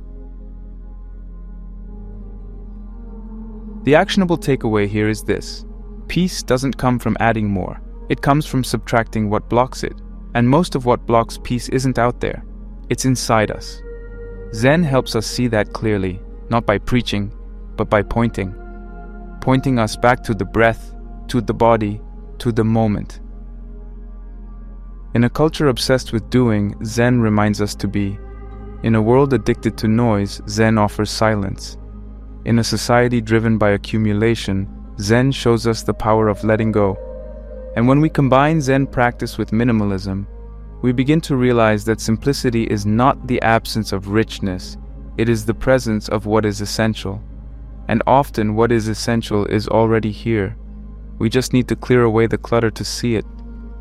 The actionable takeaway here is this. Peace doesn't come from adding more. It comes from subtracting what blocks it. And most of what blocks peace isn't out there. It's inside us. Zen helps us see that clearly, not by preaching, but by pointing. Pointing us back to the breath, to the body, to the moment. In a culture obsessed with doing, Zen reminds us to be. In a world addicted to noise, Zen offers silence. In a society driven by accumulation, Zen shows us the power of letting go. And when we combine Zen practice with minimalism, we begin to realize that simplicity is not the absence of richness, it is the presence of what is essential. And often what is essential is already here. We just need to clear away the clutter to see it.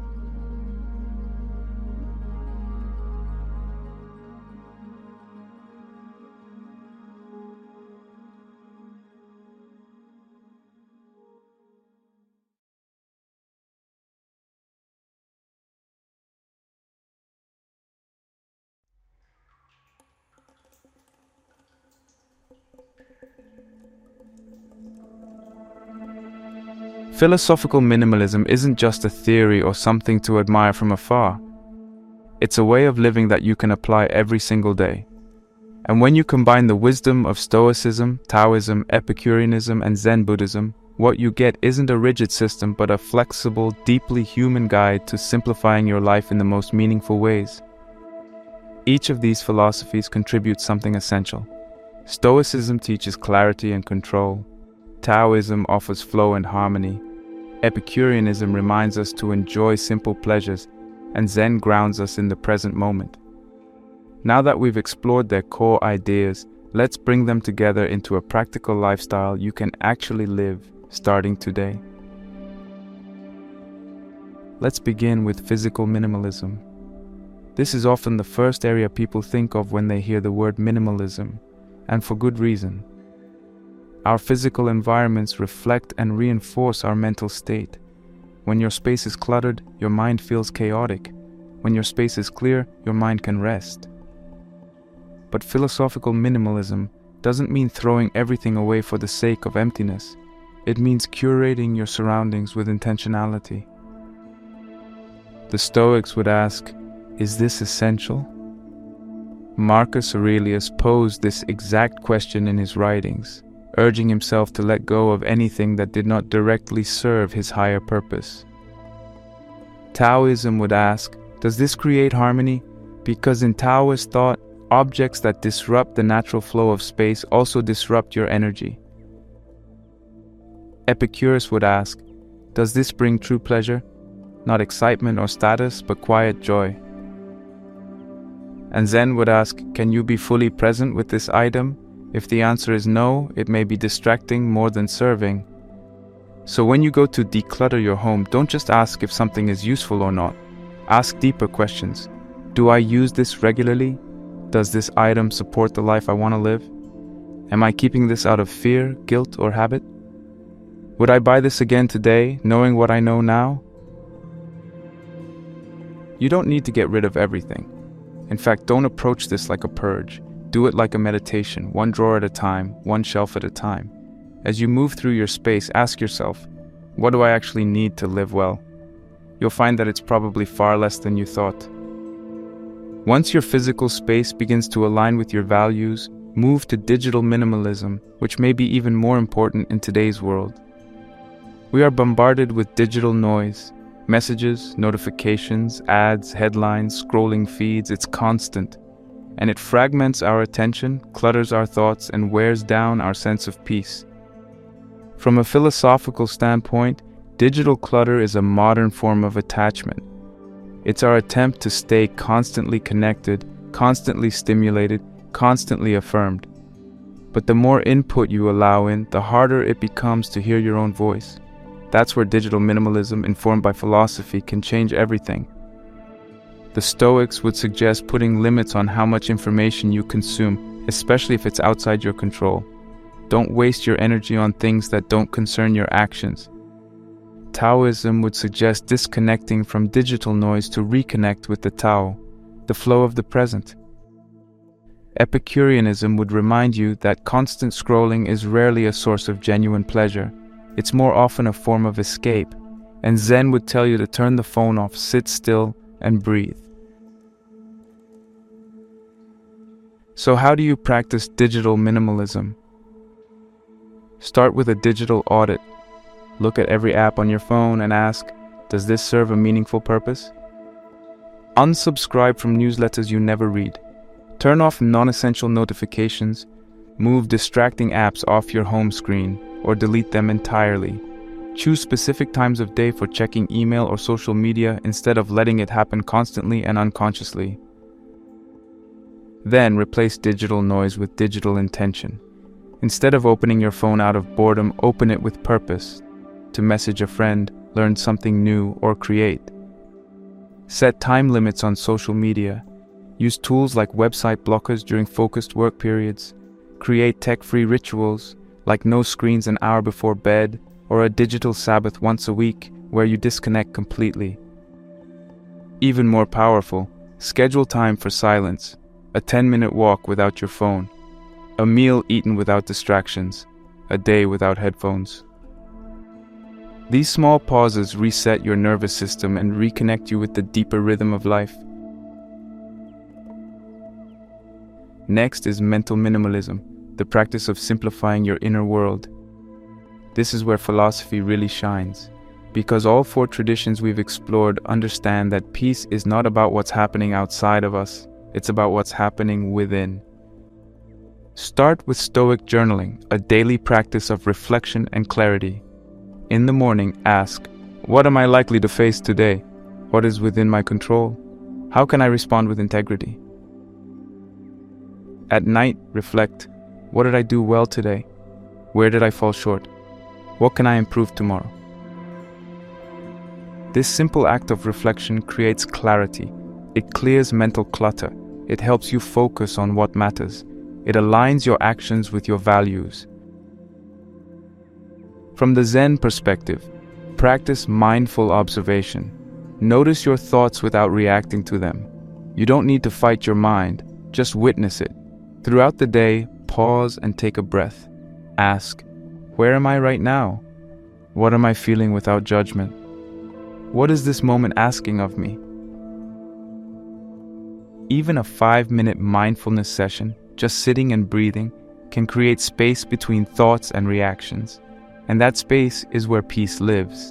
Philosophical minimalism isn't just a theory or something to admire from afar. It's a way of living that you can apply every single day. And when you combine the wisdom of Stoicism, Taoism, Epicureanism, and Zen Buddhism, what you get isn't a rigid system but a flexible, deeply human guide to simplifying your life in the most meaningful ways. Each of these philosophies contributes something essential. Stoicism teaches clarity and control. Taoism offers flow and harmony. Epicureanism reminds us to enjoy simple pleasures, and Zen grounds us in the present moment. Now that we've explored their core ideas, let's bring them together into a practical lifestyle you can actually live, starting today. Let's begin with physical minimalism. This is often the first area people think of when they hear the word minimalism, and for good reason. Our physical environments reflect and reinforce our mental state. When your space is cluttered, your mind feels chaotic. When your space is clear, your mind can rest. But philosophical minimalism doesn't mean throwing everything away for the sake of emptiness. It means curating your surroundings with intentionality. The Stoics would ask, is this essential? Marcus Aurelius posed this exact question in his writings, urging himself to let go of anything that did not directly serve his higher purpose. Taoism would ask, does this create harmony? Because in Taoist thought, objects that disrupt the natural flow of space also disrupt your energy. Epicurus would ask, does this bring true pleasure? Not excitement or status, but quiet joy. And Zen would ask, can you be fully present with this item? If the answer is no, it may be distracting more than serving. So when you go to declutter your home, don't just ask if something is useful or not. Ask deeper questions. Do I use this regularly? Does this item support the life I want to live? Am I keeping this out of fear, guilt, or habit? Would I buy this again today, knowing what I know now? You don't need to get rid of everything. In fact, don't approach this like a purge. Do it like a meditation, one drawer at a time, one shelf at a time. As you move through your space, ask yourself, what do I actually need to live well? You'll find that it's probably far less than you thought. Once your physical space begins to align with your values, move to digital minimalism, which may be even more important in today's world. We are bombarded with digital noise, messages, notifications, ads, headlines, scrolling feeds. It's constant. And it fragments our attention, clutters our thoughts, and wears down our sense of peace. From a philosophical standpoint, digital clutter is a modern form of attachment. It's our attempt to stay constantly connected, constantly stimulated, constantly affirmed. But the more input you allow in, the harder it becomes to hear your own voice. That's where digital minimalism, informed by philosophy, can change everything. The Stoics would suggest putting limits on how much information you consume, especially if it's outside your control. Don't waste your energy on things that don't concern your actions. Taoism would suggest disconnecting from digital noise to reconnect with the Tao, the flow of the present. Epicureanism would remind you that constant scrolling is rarely a source of genuine pleasure. It's more often a form of escape. And Zen would tell you to turn the phone off, sit still, and breathe. So how do you practice digital minimalism? Start with a digital audit. Look at every app on your phone and ask, does this serve a meaningful purpose? Unsubscribe from newsletters you never read. Turn off non-essential notifications. Move distracting apps off your home screen or delete them entirely. Choose specific times of day for checking email or social media instead of letting it happen constantly and unconsciously. Then replace digital noise with digital intention. Instead of opening your phone out of boredom, open it with purpose, to message a friend, learn something new, or create. Set time limits on social media. Use tools like website blockers during focused work periods. Create tech-free rituals, like no screens an hour before bed, or a digital Sabbath once a week, where you disconnect completely. Even more powerful, schedule time for silence. A ten-minute walk without your phone, a meal eaten without distractions, a day without headphones. These small pauses reset your nervous system and reconnect you with the deeper rhythm of life. Next is mental minimalism, the practice of simplifying your inner world. This is where philosophy really shines, because all four traditions we've explored understand that peace is not about what's happening outside of us. It's about what's happening within. Start with Stoic journaling, a daily practice of reflection and clarity. In the morning, ask, what am I likely to face today? What is within my control? How can I respond with integrity? At night, reflect, what did I do well today? Where did I fall short? What can I improve tomorrow? This simple act of reflection creates clarity. It clears mental clutter. It helps you focus on what matters. It aligns your actions with your values. From the Zen perspective, practice mindful observation. Notice your thoughts without reacting to them. You don't need to fight your mind, just witness it. Throughout the day, pause and take a breath. Ask, where am I right now? What am I feeling without judgment? What is this moment asking of me? Even a five-minute mindfulness session, just sitting and breathing, can create space between thoughts and reactions. And that space is where peace lives.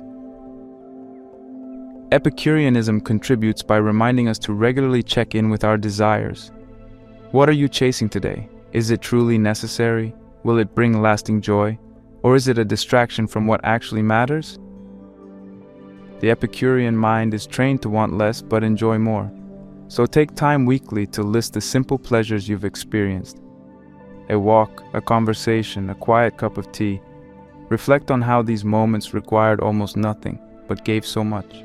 Epicureanism contributes by reminding us to regularly check in with our desires. What are you chasing today? Is it truly necessary? Will it bring lasting joy? Or is it a distraction from what actually matters? The Epicurean mind is trained to want less but enjoy more. So take time weekly to list the simple pleasures you've experienced. A walk, a conversation, a quiet cup of tea. Reflect on how these moments required almost nothing, but gave so much.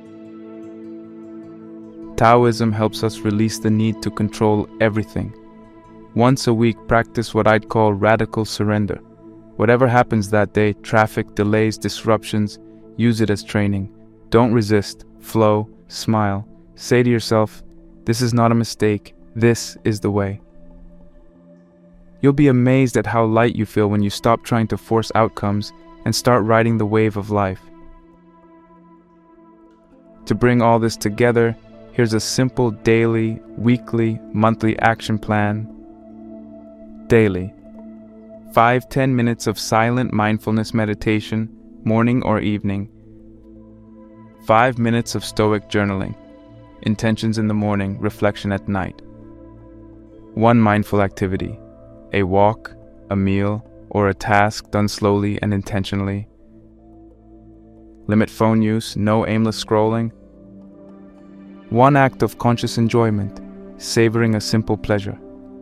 Taoism helps us release the need to control everything. Once a week, practice what I'd call radical surrender. Whatever happens that day, traffic, delays, disruptions, use it as training. Don't resist, flow, smile. Say to yourself, this is not a mistake, this is the way. You'll be amazed at how light you feel when you stop trying to force outcomes and start riding the wave of life. To bring all this together, here's a simple daily, weekly, monthly action plan. Daily. Five, ten minutes of silent mindfulness meditation, morning or evening. Five minutes of Stoic journaling. Intentions in the morning, reflection at night. One mindful activity. A walk, a meal, or a task done slowly and intentionally. Limit phone use, no aimless scrolling. One act of conscious enjoyment, savoring a simple pleasure.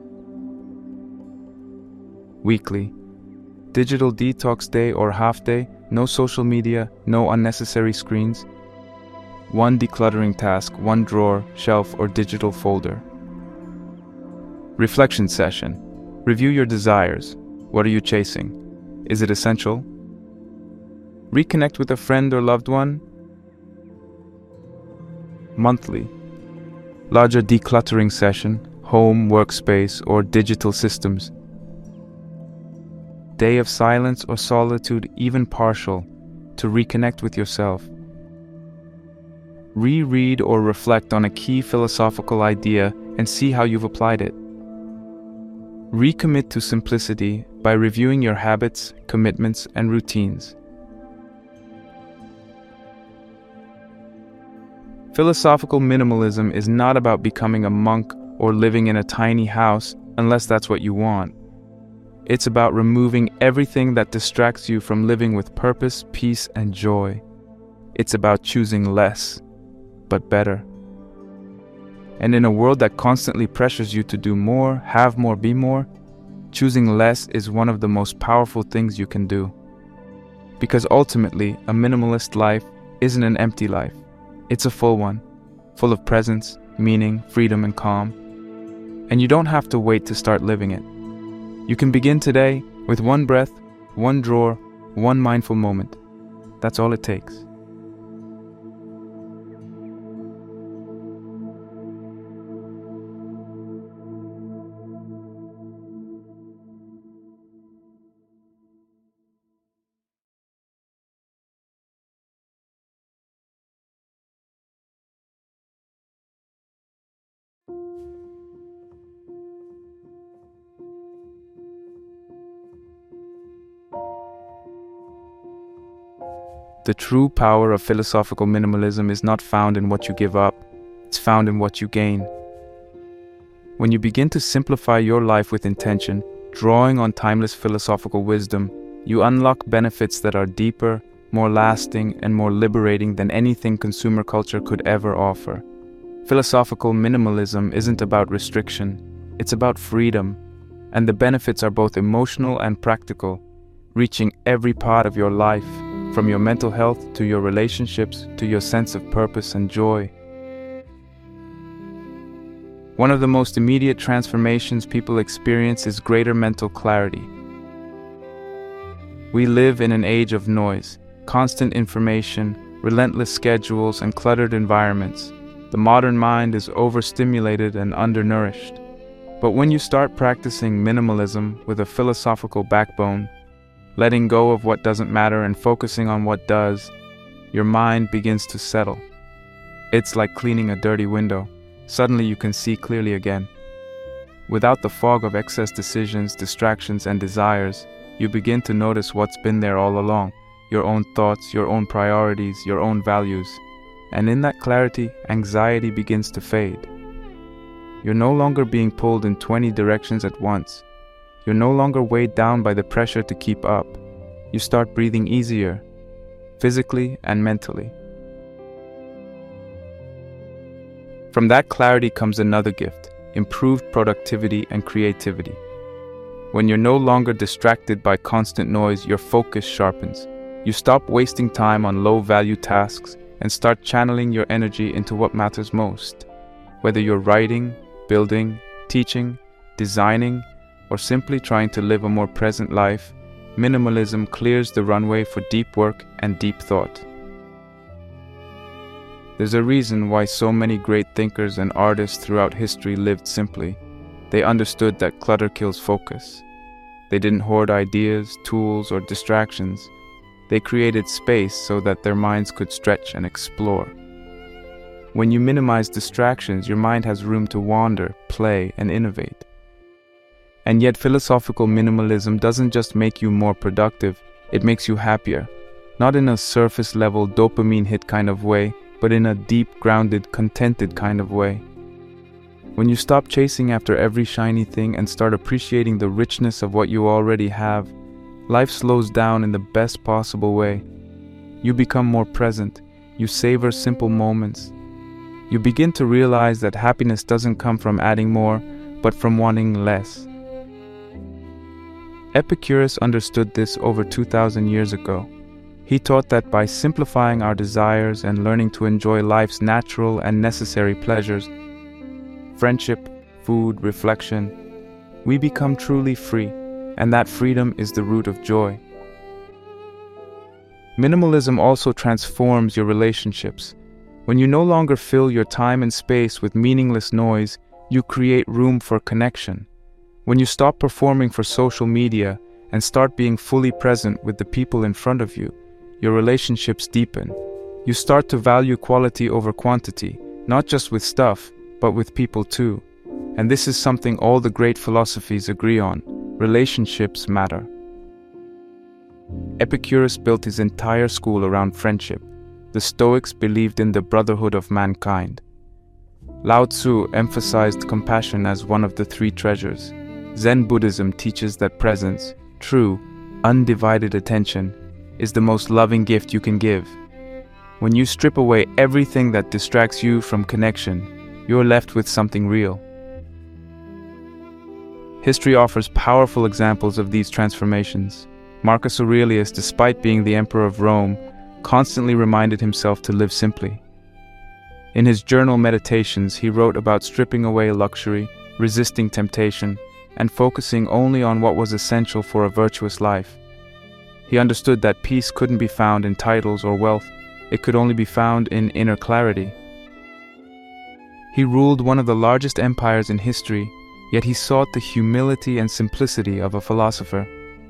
Weekly. Digital detox day or half day, no social media, no unnecessary screens. One decluttering task, one drawer, shelf, or digital folder. Reflection session. Review your desires. What are you chasing? Is it essential? Reconnect with a friend or loved one. Monthly. Larger decluttering session, home, workspace, or digital systems. Day of silence or solitude, even partial, to reconnect with yourself. Reread or reflect on a key philosophical idea and see how you've applied it. Recommit to simplicity by reviewing your habits, commitments, and routines. Philosophical minimalism is not about becoming a monk or living in a tiny house, unless that's what you want. It's about removing everything that distracts you from living with purpose, peace, and joy. It's about choosing less, but better. And in a world that constantly pressures you to do more, have more, be more, choosing less is one of the most powerful things you can do. Because ultimately, a minimalist life isn't an empty life. It's a full one, full of presence, meaning, freedom, and calm. And you don't have to wait to start living it. You can begin today with one breath, one drawer, one mindful moment. That's all it takes. The true power of philosophical minimalism is not found in what you give up, it's found in what you gain. When you begin to simplify your life with intention, drawing on timeless philosophical wisdom, you unlock benefits that are deeper, more lasting, and more liberating than anything consumer culture could ever offer. Philosophical minimalism isn't about restriction, it's about freedom, and the benefits are both emotional and practical, reaching every part of your life, from your mental health to your relationships to your sense of purpose and joy. One of the most immediate transformations people experience is greater mental clarity. We live in an age of noise, constant information, relentless schedules, and cluttered environments. The modern mind is overstimulated and undernourished. But when you start practicing minimalism with a philosophical backbone, letting go of what doesn't matter and focusing on what does, your mind begins to settle. It's like cleaning a dirty window. Suddenly you can see clearly again. Without the fog of excess decisions, distractions, and desires, you begin to notice what's been there all along, your own thoughts, your own priorities, your own values. And in that clarity, anxiety begins to fade. You're no longer being pulled in twenty directions at once. You're no longer weighed down by the pressure to keep up. You start breathing easier, physically and mentally. From that clarity comes another gift, improved productivity and creativity. When you're no longer distracted by constant noise, your focus sharpens. You stop wasting time on low-value tasks and start channeling your energy into what matters most. Whether you're writing, building, teaching, designing, or simply trying to live a more present life, minimalism clears the runway for deep work and deep thought. There's a reason why so many great thinkers and artists throughout history lived simply. They understood that clutter kills focus. They didn't hoard ideas, tools, or distractions. They created space so that their minds could stretch and explore. When you minimize distractions, your mind has room to wander, play, and innovate. And yet philosophical minimalism doesn't just make you more productive, it makes you happier. Not in a surface-level dopamine hit kind of way, but in a deep, grounded, contented kind of way. When you stop chasing after every shiny thing and start appreciating the richness of what you already have, life slows down in the best possible way. You become more present, you savor simple moments. You begin to realize that happiness doesn't come from adding more, but from wanting less. Epicurus understood this over two thousand years ago. He taught that by simplifying our desires and learning to enjoy life's natural and necessary pleasures, friendship, food, reflection, we become truly free, and that freedom is the root of joy. Minimalism also transforms your relationships. When you no longer fill your time and space with meaningless noise, you create room for connection. When you stop performing for social media and start being fully present with the people in front of you, your relationships deepen. You start to value quality over quantity, not just with stuff, but with people too. And this is something all the great philosophies agree on: relationships matter. Epicurus built his entire school around friendship. The Stoics believed in the brotherhood of mankind. Lao Tzu emphasized compassion as one of the three treasures. Zen Buddhism teaches that presence, true, undivided attention, is the most loving gift you can give. When you strip away everything that distracts you from connection, you're left with something real. History offers powerful examples of these transformations. Marcus Aurelius, despite being the emperor of Rome, constantly reminded himself to live simply. In his journal Meditations, he wrote about stripping away luxury, resisting temptation, and focusing only on what was essential for a virtuous life. He understood that peace couldn't be found in titles or wealth, it could only be found in inner clarity. He ruled one of the largest empires in history, yet he sought the humility and simplicity of a philosopher.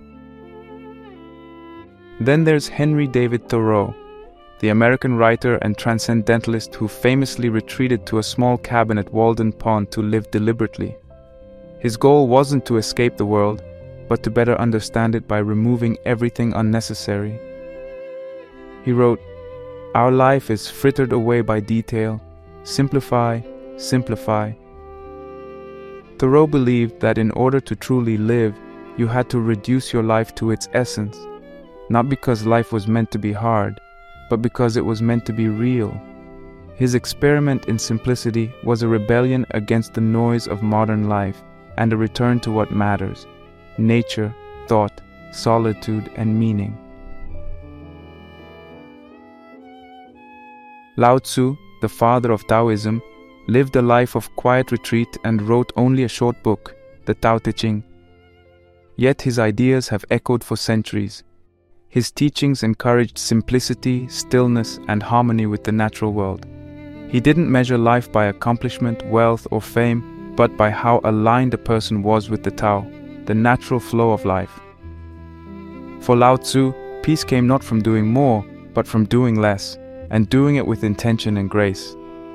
Then there's Henry David Thoreau, the American writer and transcendentalist who famously retreated to a small cabin at Walden Pond to live deliberately. His goal wasn't to escape the world, but to better understand it by removing everything unnecessary. He wrote, "Our life is frittered away by detail. Simplify, simplify." Thoreau believed that in order to truly live, you had to reduce your life to its essence, not because life was meant to be hard, but because it was meant to be real. His experiment in simplicity was a rebellion against the noise of modern life and a return to what matters: nature, thought, solitude, and meaning. Lao Tzu, the father of Taoism, lived a life of quiet retreat and wrote only a short book, the Tao Te Ching. Yet his ideas have echoed for centuries. His teachings encouraged simplicity, stillness, and harmony with the natural world. He didn't measure life by accomplishment, wealth, or fame, but by how aligned a person was with the Tao, the natural flow of life. For Lao Tzu, peace came not from doing more, but from doing less, and doing it with intention and grace.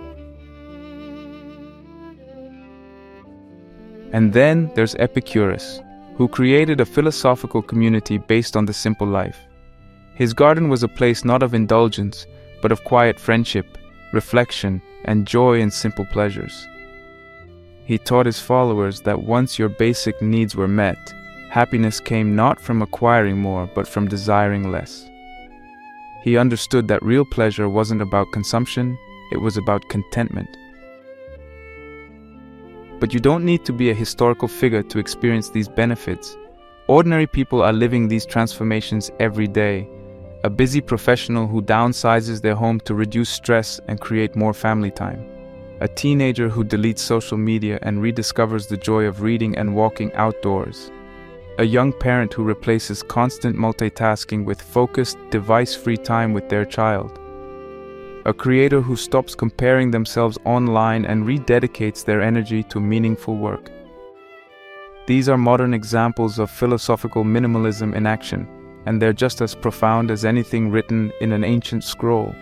And then there's Epicurus, who created a philosophical community based on the simple life. His garden was a place not of indulgence, but of quiet friendship, reflection, and joy in simple pleasures. He taught his followers that once your basic needs were met, happiness came not from acquiring more, but from desiring less. He understood that real pleasure wasn't about consumption, it was about contentment. But you don't need to be a historical figure to experience these benefits. Ordinary people are living these transformations every day. A busy professional who downsizes their home to reduce stress and create more family time. A teenager who deletes social media and rediscovers the joy of reading and walking outdoors. A young parent who replaces constant multitasking with focused, device-free time with their child. A creator who stops comparing themselves online and rededicates their energy to meaningful work. These are modern examples of philosophical minimalism in action, and they're just as profound as anything written in an ancient scroll.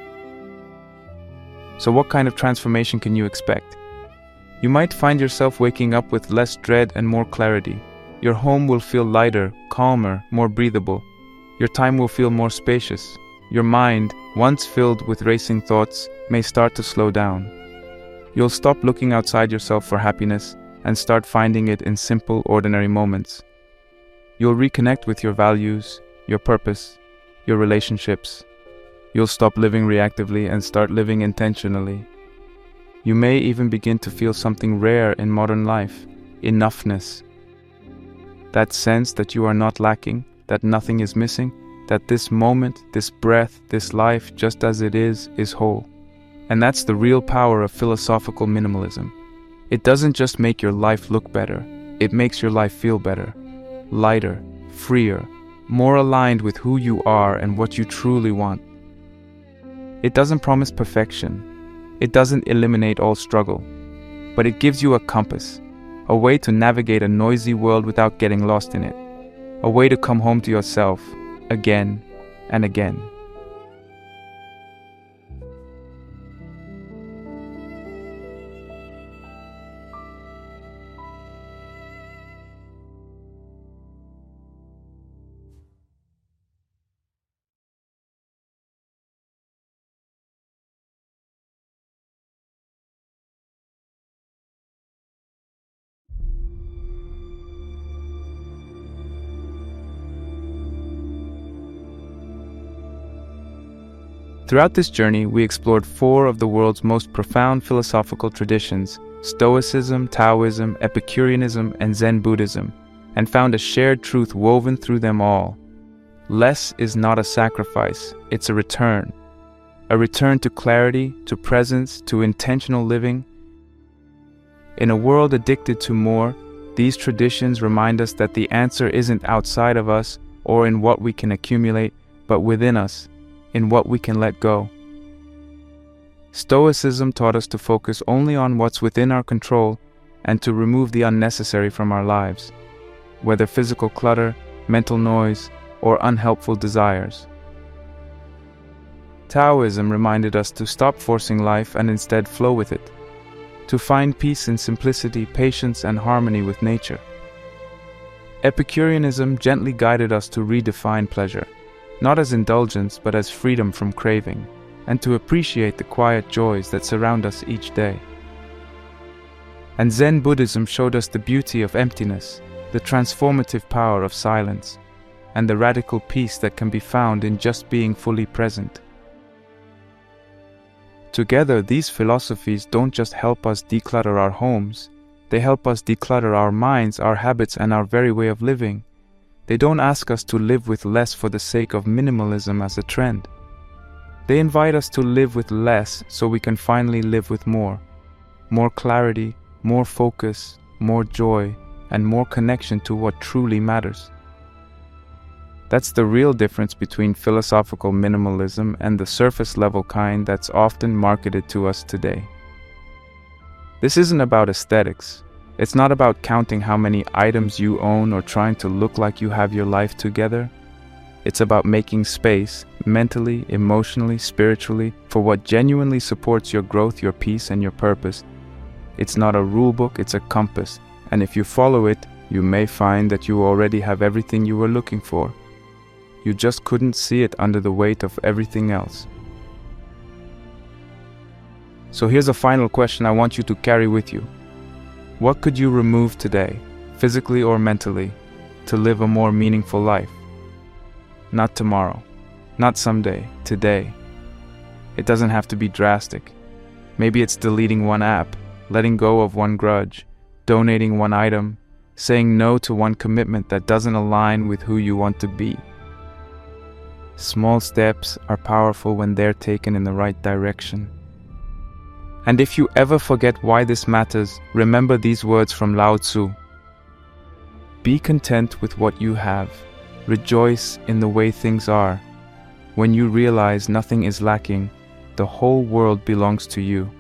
So what kind of transformation can you expect? You might find yourself waking up with less dread and more clarity. Your home will feel lighter, calmer, more breathable. Your time will feel more spacious. Your mind, once filled with racing thoughts, may start to slow down. You'll stop looking outside yourself for happiness and start finding it in simple, ordinary moments. You'll reconnect with your values, your purpose, your relationships. You'll stop living reactively and start living intentionally. You may even begin to feel something rare in modern life: enoughness. That sense that you are not lacking, that nothing is missing, that this moment, this breath, this life, just as it is, is whole. And that's the real power of philosophical minimalism. It doesn't just make your life look better, it makes your life feel better, lighter, freer, more aligned with who you are and what you truly want. It doesn't promise perfection, it doesn't eliminate all struggle, but it gives you a compass, a way to navigate a noisy world without getting lost in it, a way to come home to yourself, again and again. Throughout this journey, we explored four of the world's most profound philosophical traditions: Stoicism, Taoism, Epicureanism, and Zen Buddhism, and found a shared truth woven through them all. Less is not a sacrifice, it's a return. A return to clarity, to presence, to intentional living. In a world addicted to more, these traditions remind us that the answer isn't outside of us or in what we can accumulate, but within us, in what we can let go. Stoicism taught us to focus only on what's within our control and to remove the unnecessary from our lives, whether physical clutter, mental noise, or unhelpful desires. Taoism reminded us to stop forcing life and instead flow with it, to find peace in simplicity, patience, and harmony with nature. Epicureanism gently guided us to redefine pleasure, not as indulgence but as freedom from craving, and to appreciate the quiet joys that surround us each day. And Zen Buddhism showed us the beauty of emptiness, the transformative power of silence, and the radical peace that can be found in just being fully present. Together, these philosophies don't just help us declutter our homes, they help us declutter our minds, our habits, and our very way of living. They don't ask us to live with less for the sake of minimalism as a trend. They invite us to live with less so we can finally live with more. More clarity, more focus, more joy, and more connection to what truly matters. That's the real difference between philosophical minimalism and the surface-level kind that's often marketed to us today. This isn't about aesthetics. It's not about counting how many items you own or trying to look like you have your life together. It's about making space, mentally, emotionally, spiritually, for what genuinely supports your growth, your peace, and your purpose. It's not a rule book, it's a compass, and if you follow it, you may find that you already have everything you were looking for. You just couldn't see it under the weight of everything else. So here's a final question I want you to carry with you. What could you remove today, physically or mentally, to live a more meaningful life? Not tomorrow, not someday, today. It doesn't have to be drastic. Maybe it's deleting one app, letting go of one grudge, donating one item, saying no to one commitment that doesn't align with who you want to be. Small steps are powerful when they're taken in the right direction. And if you ever forget why this matters, remember these words from Lao Tzu. Be content with what you have. Rejoice in the way things are. When you realize nothing is lacking, the whole world belongs to you.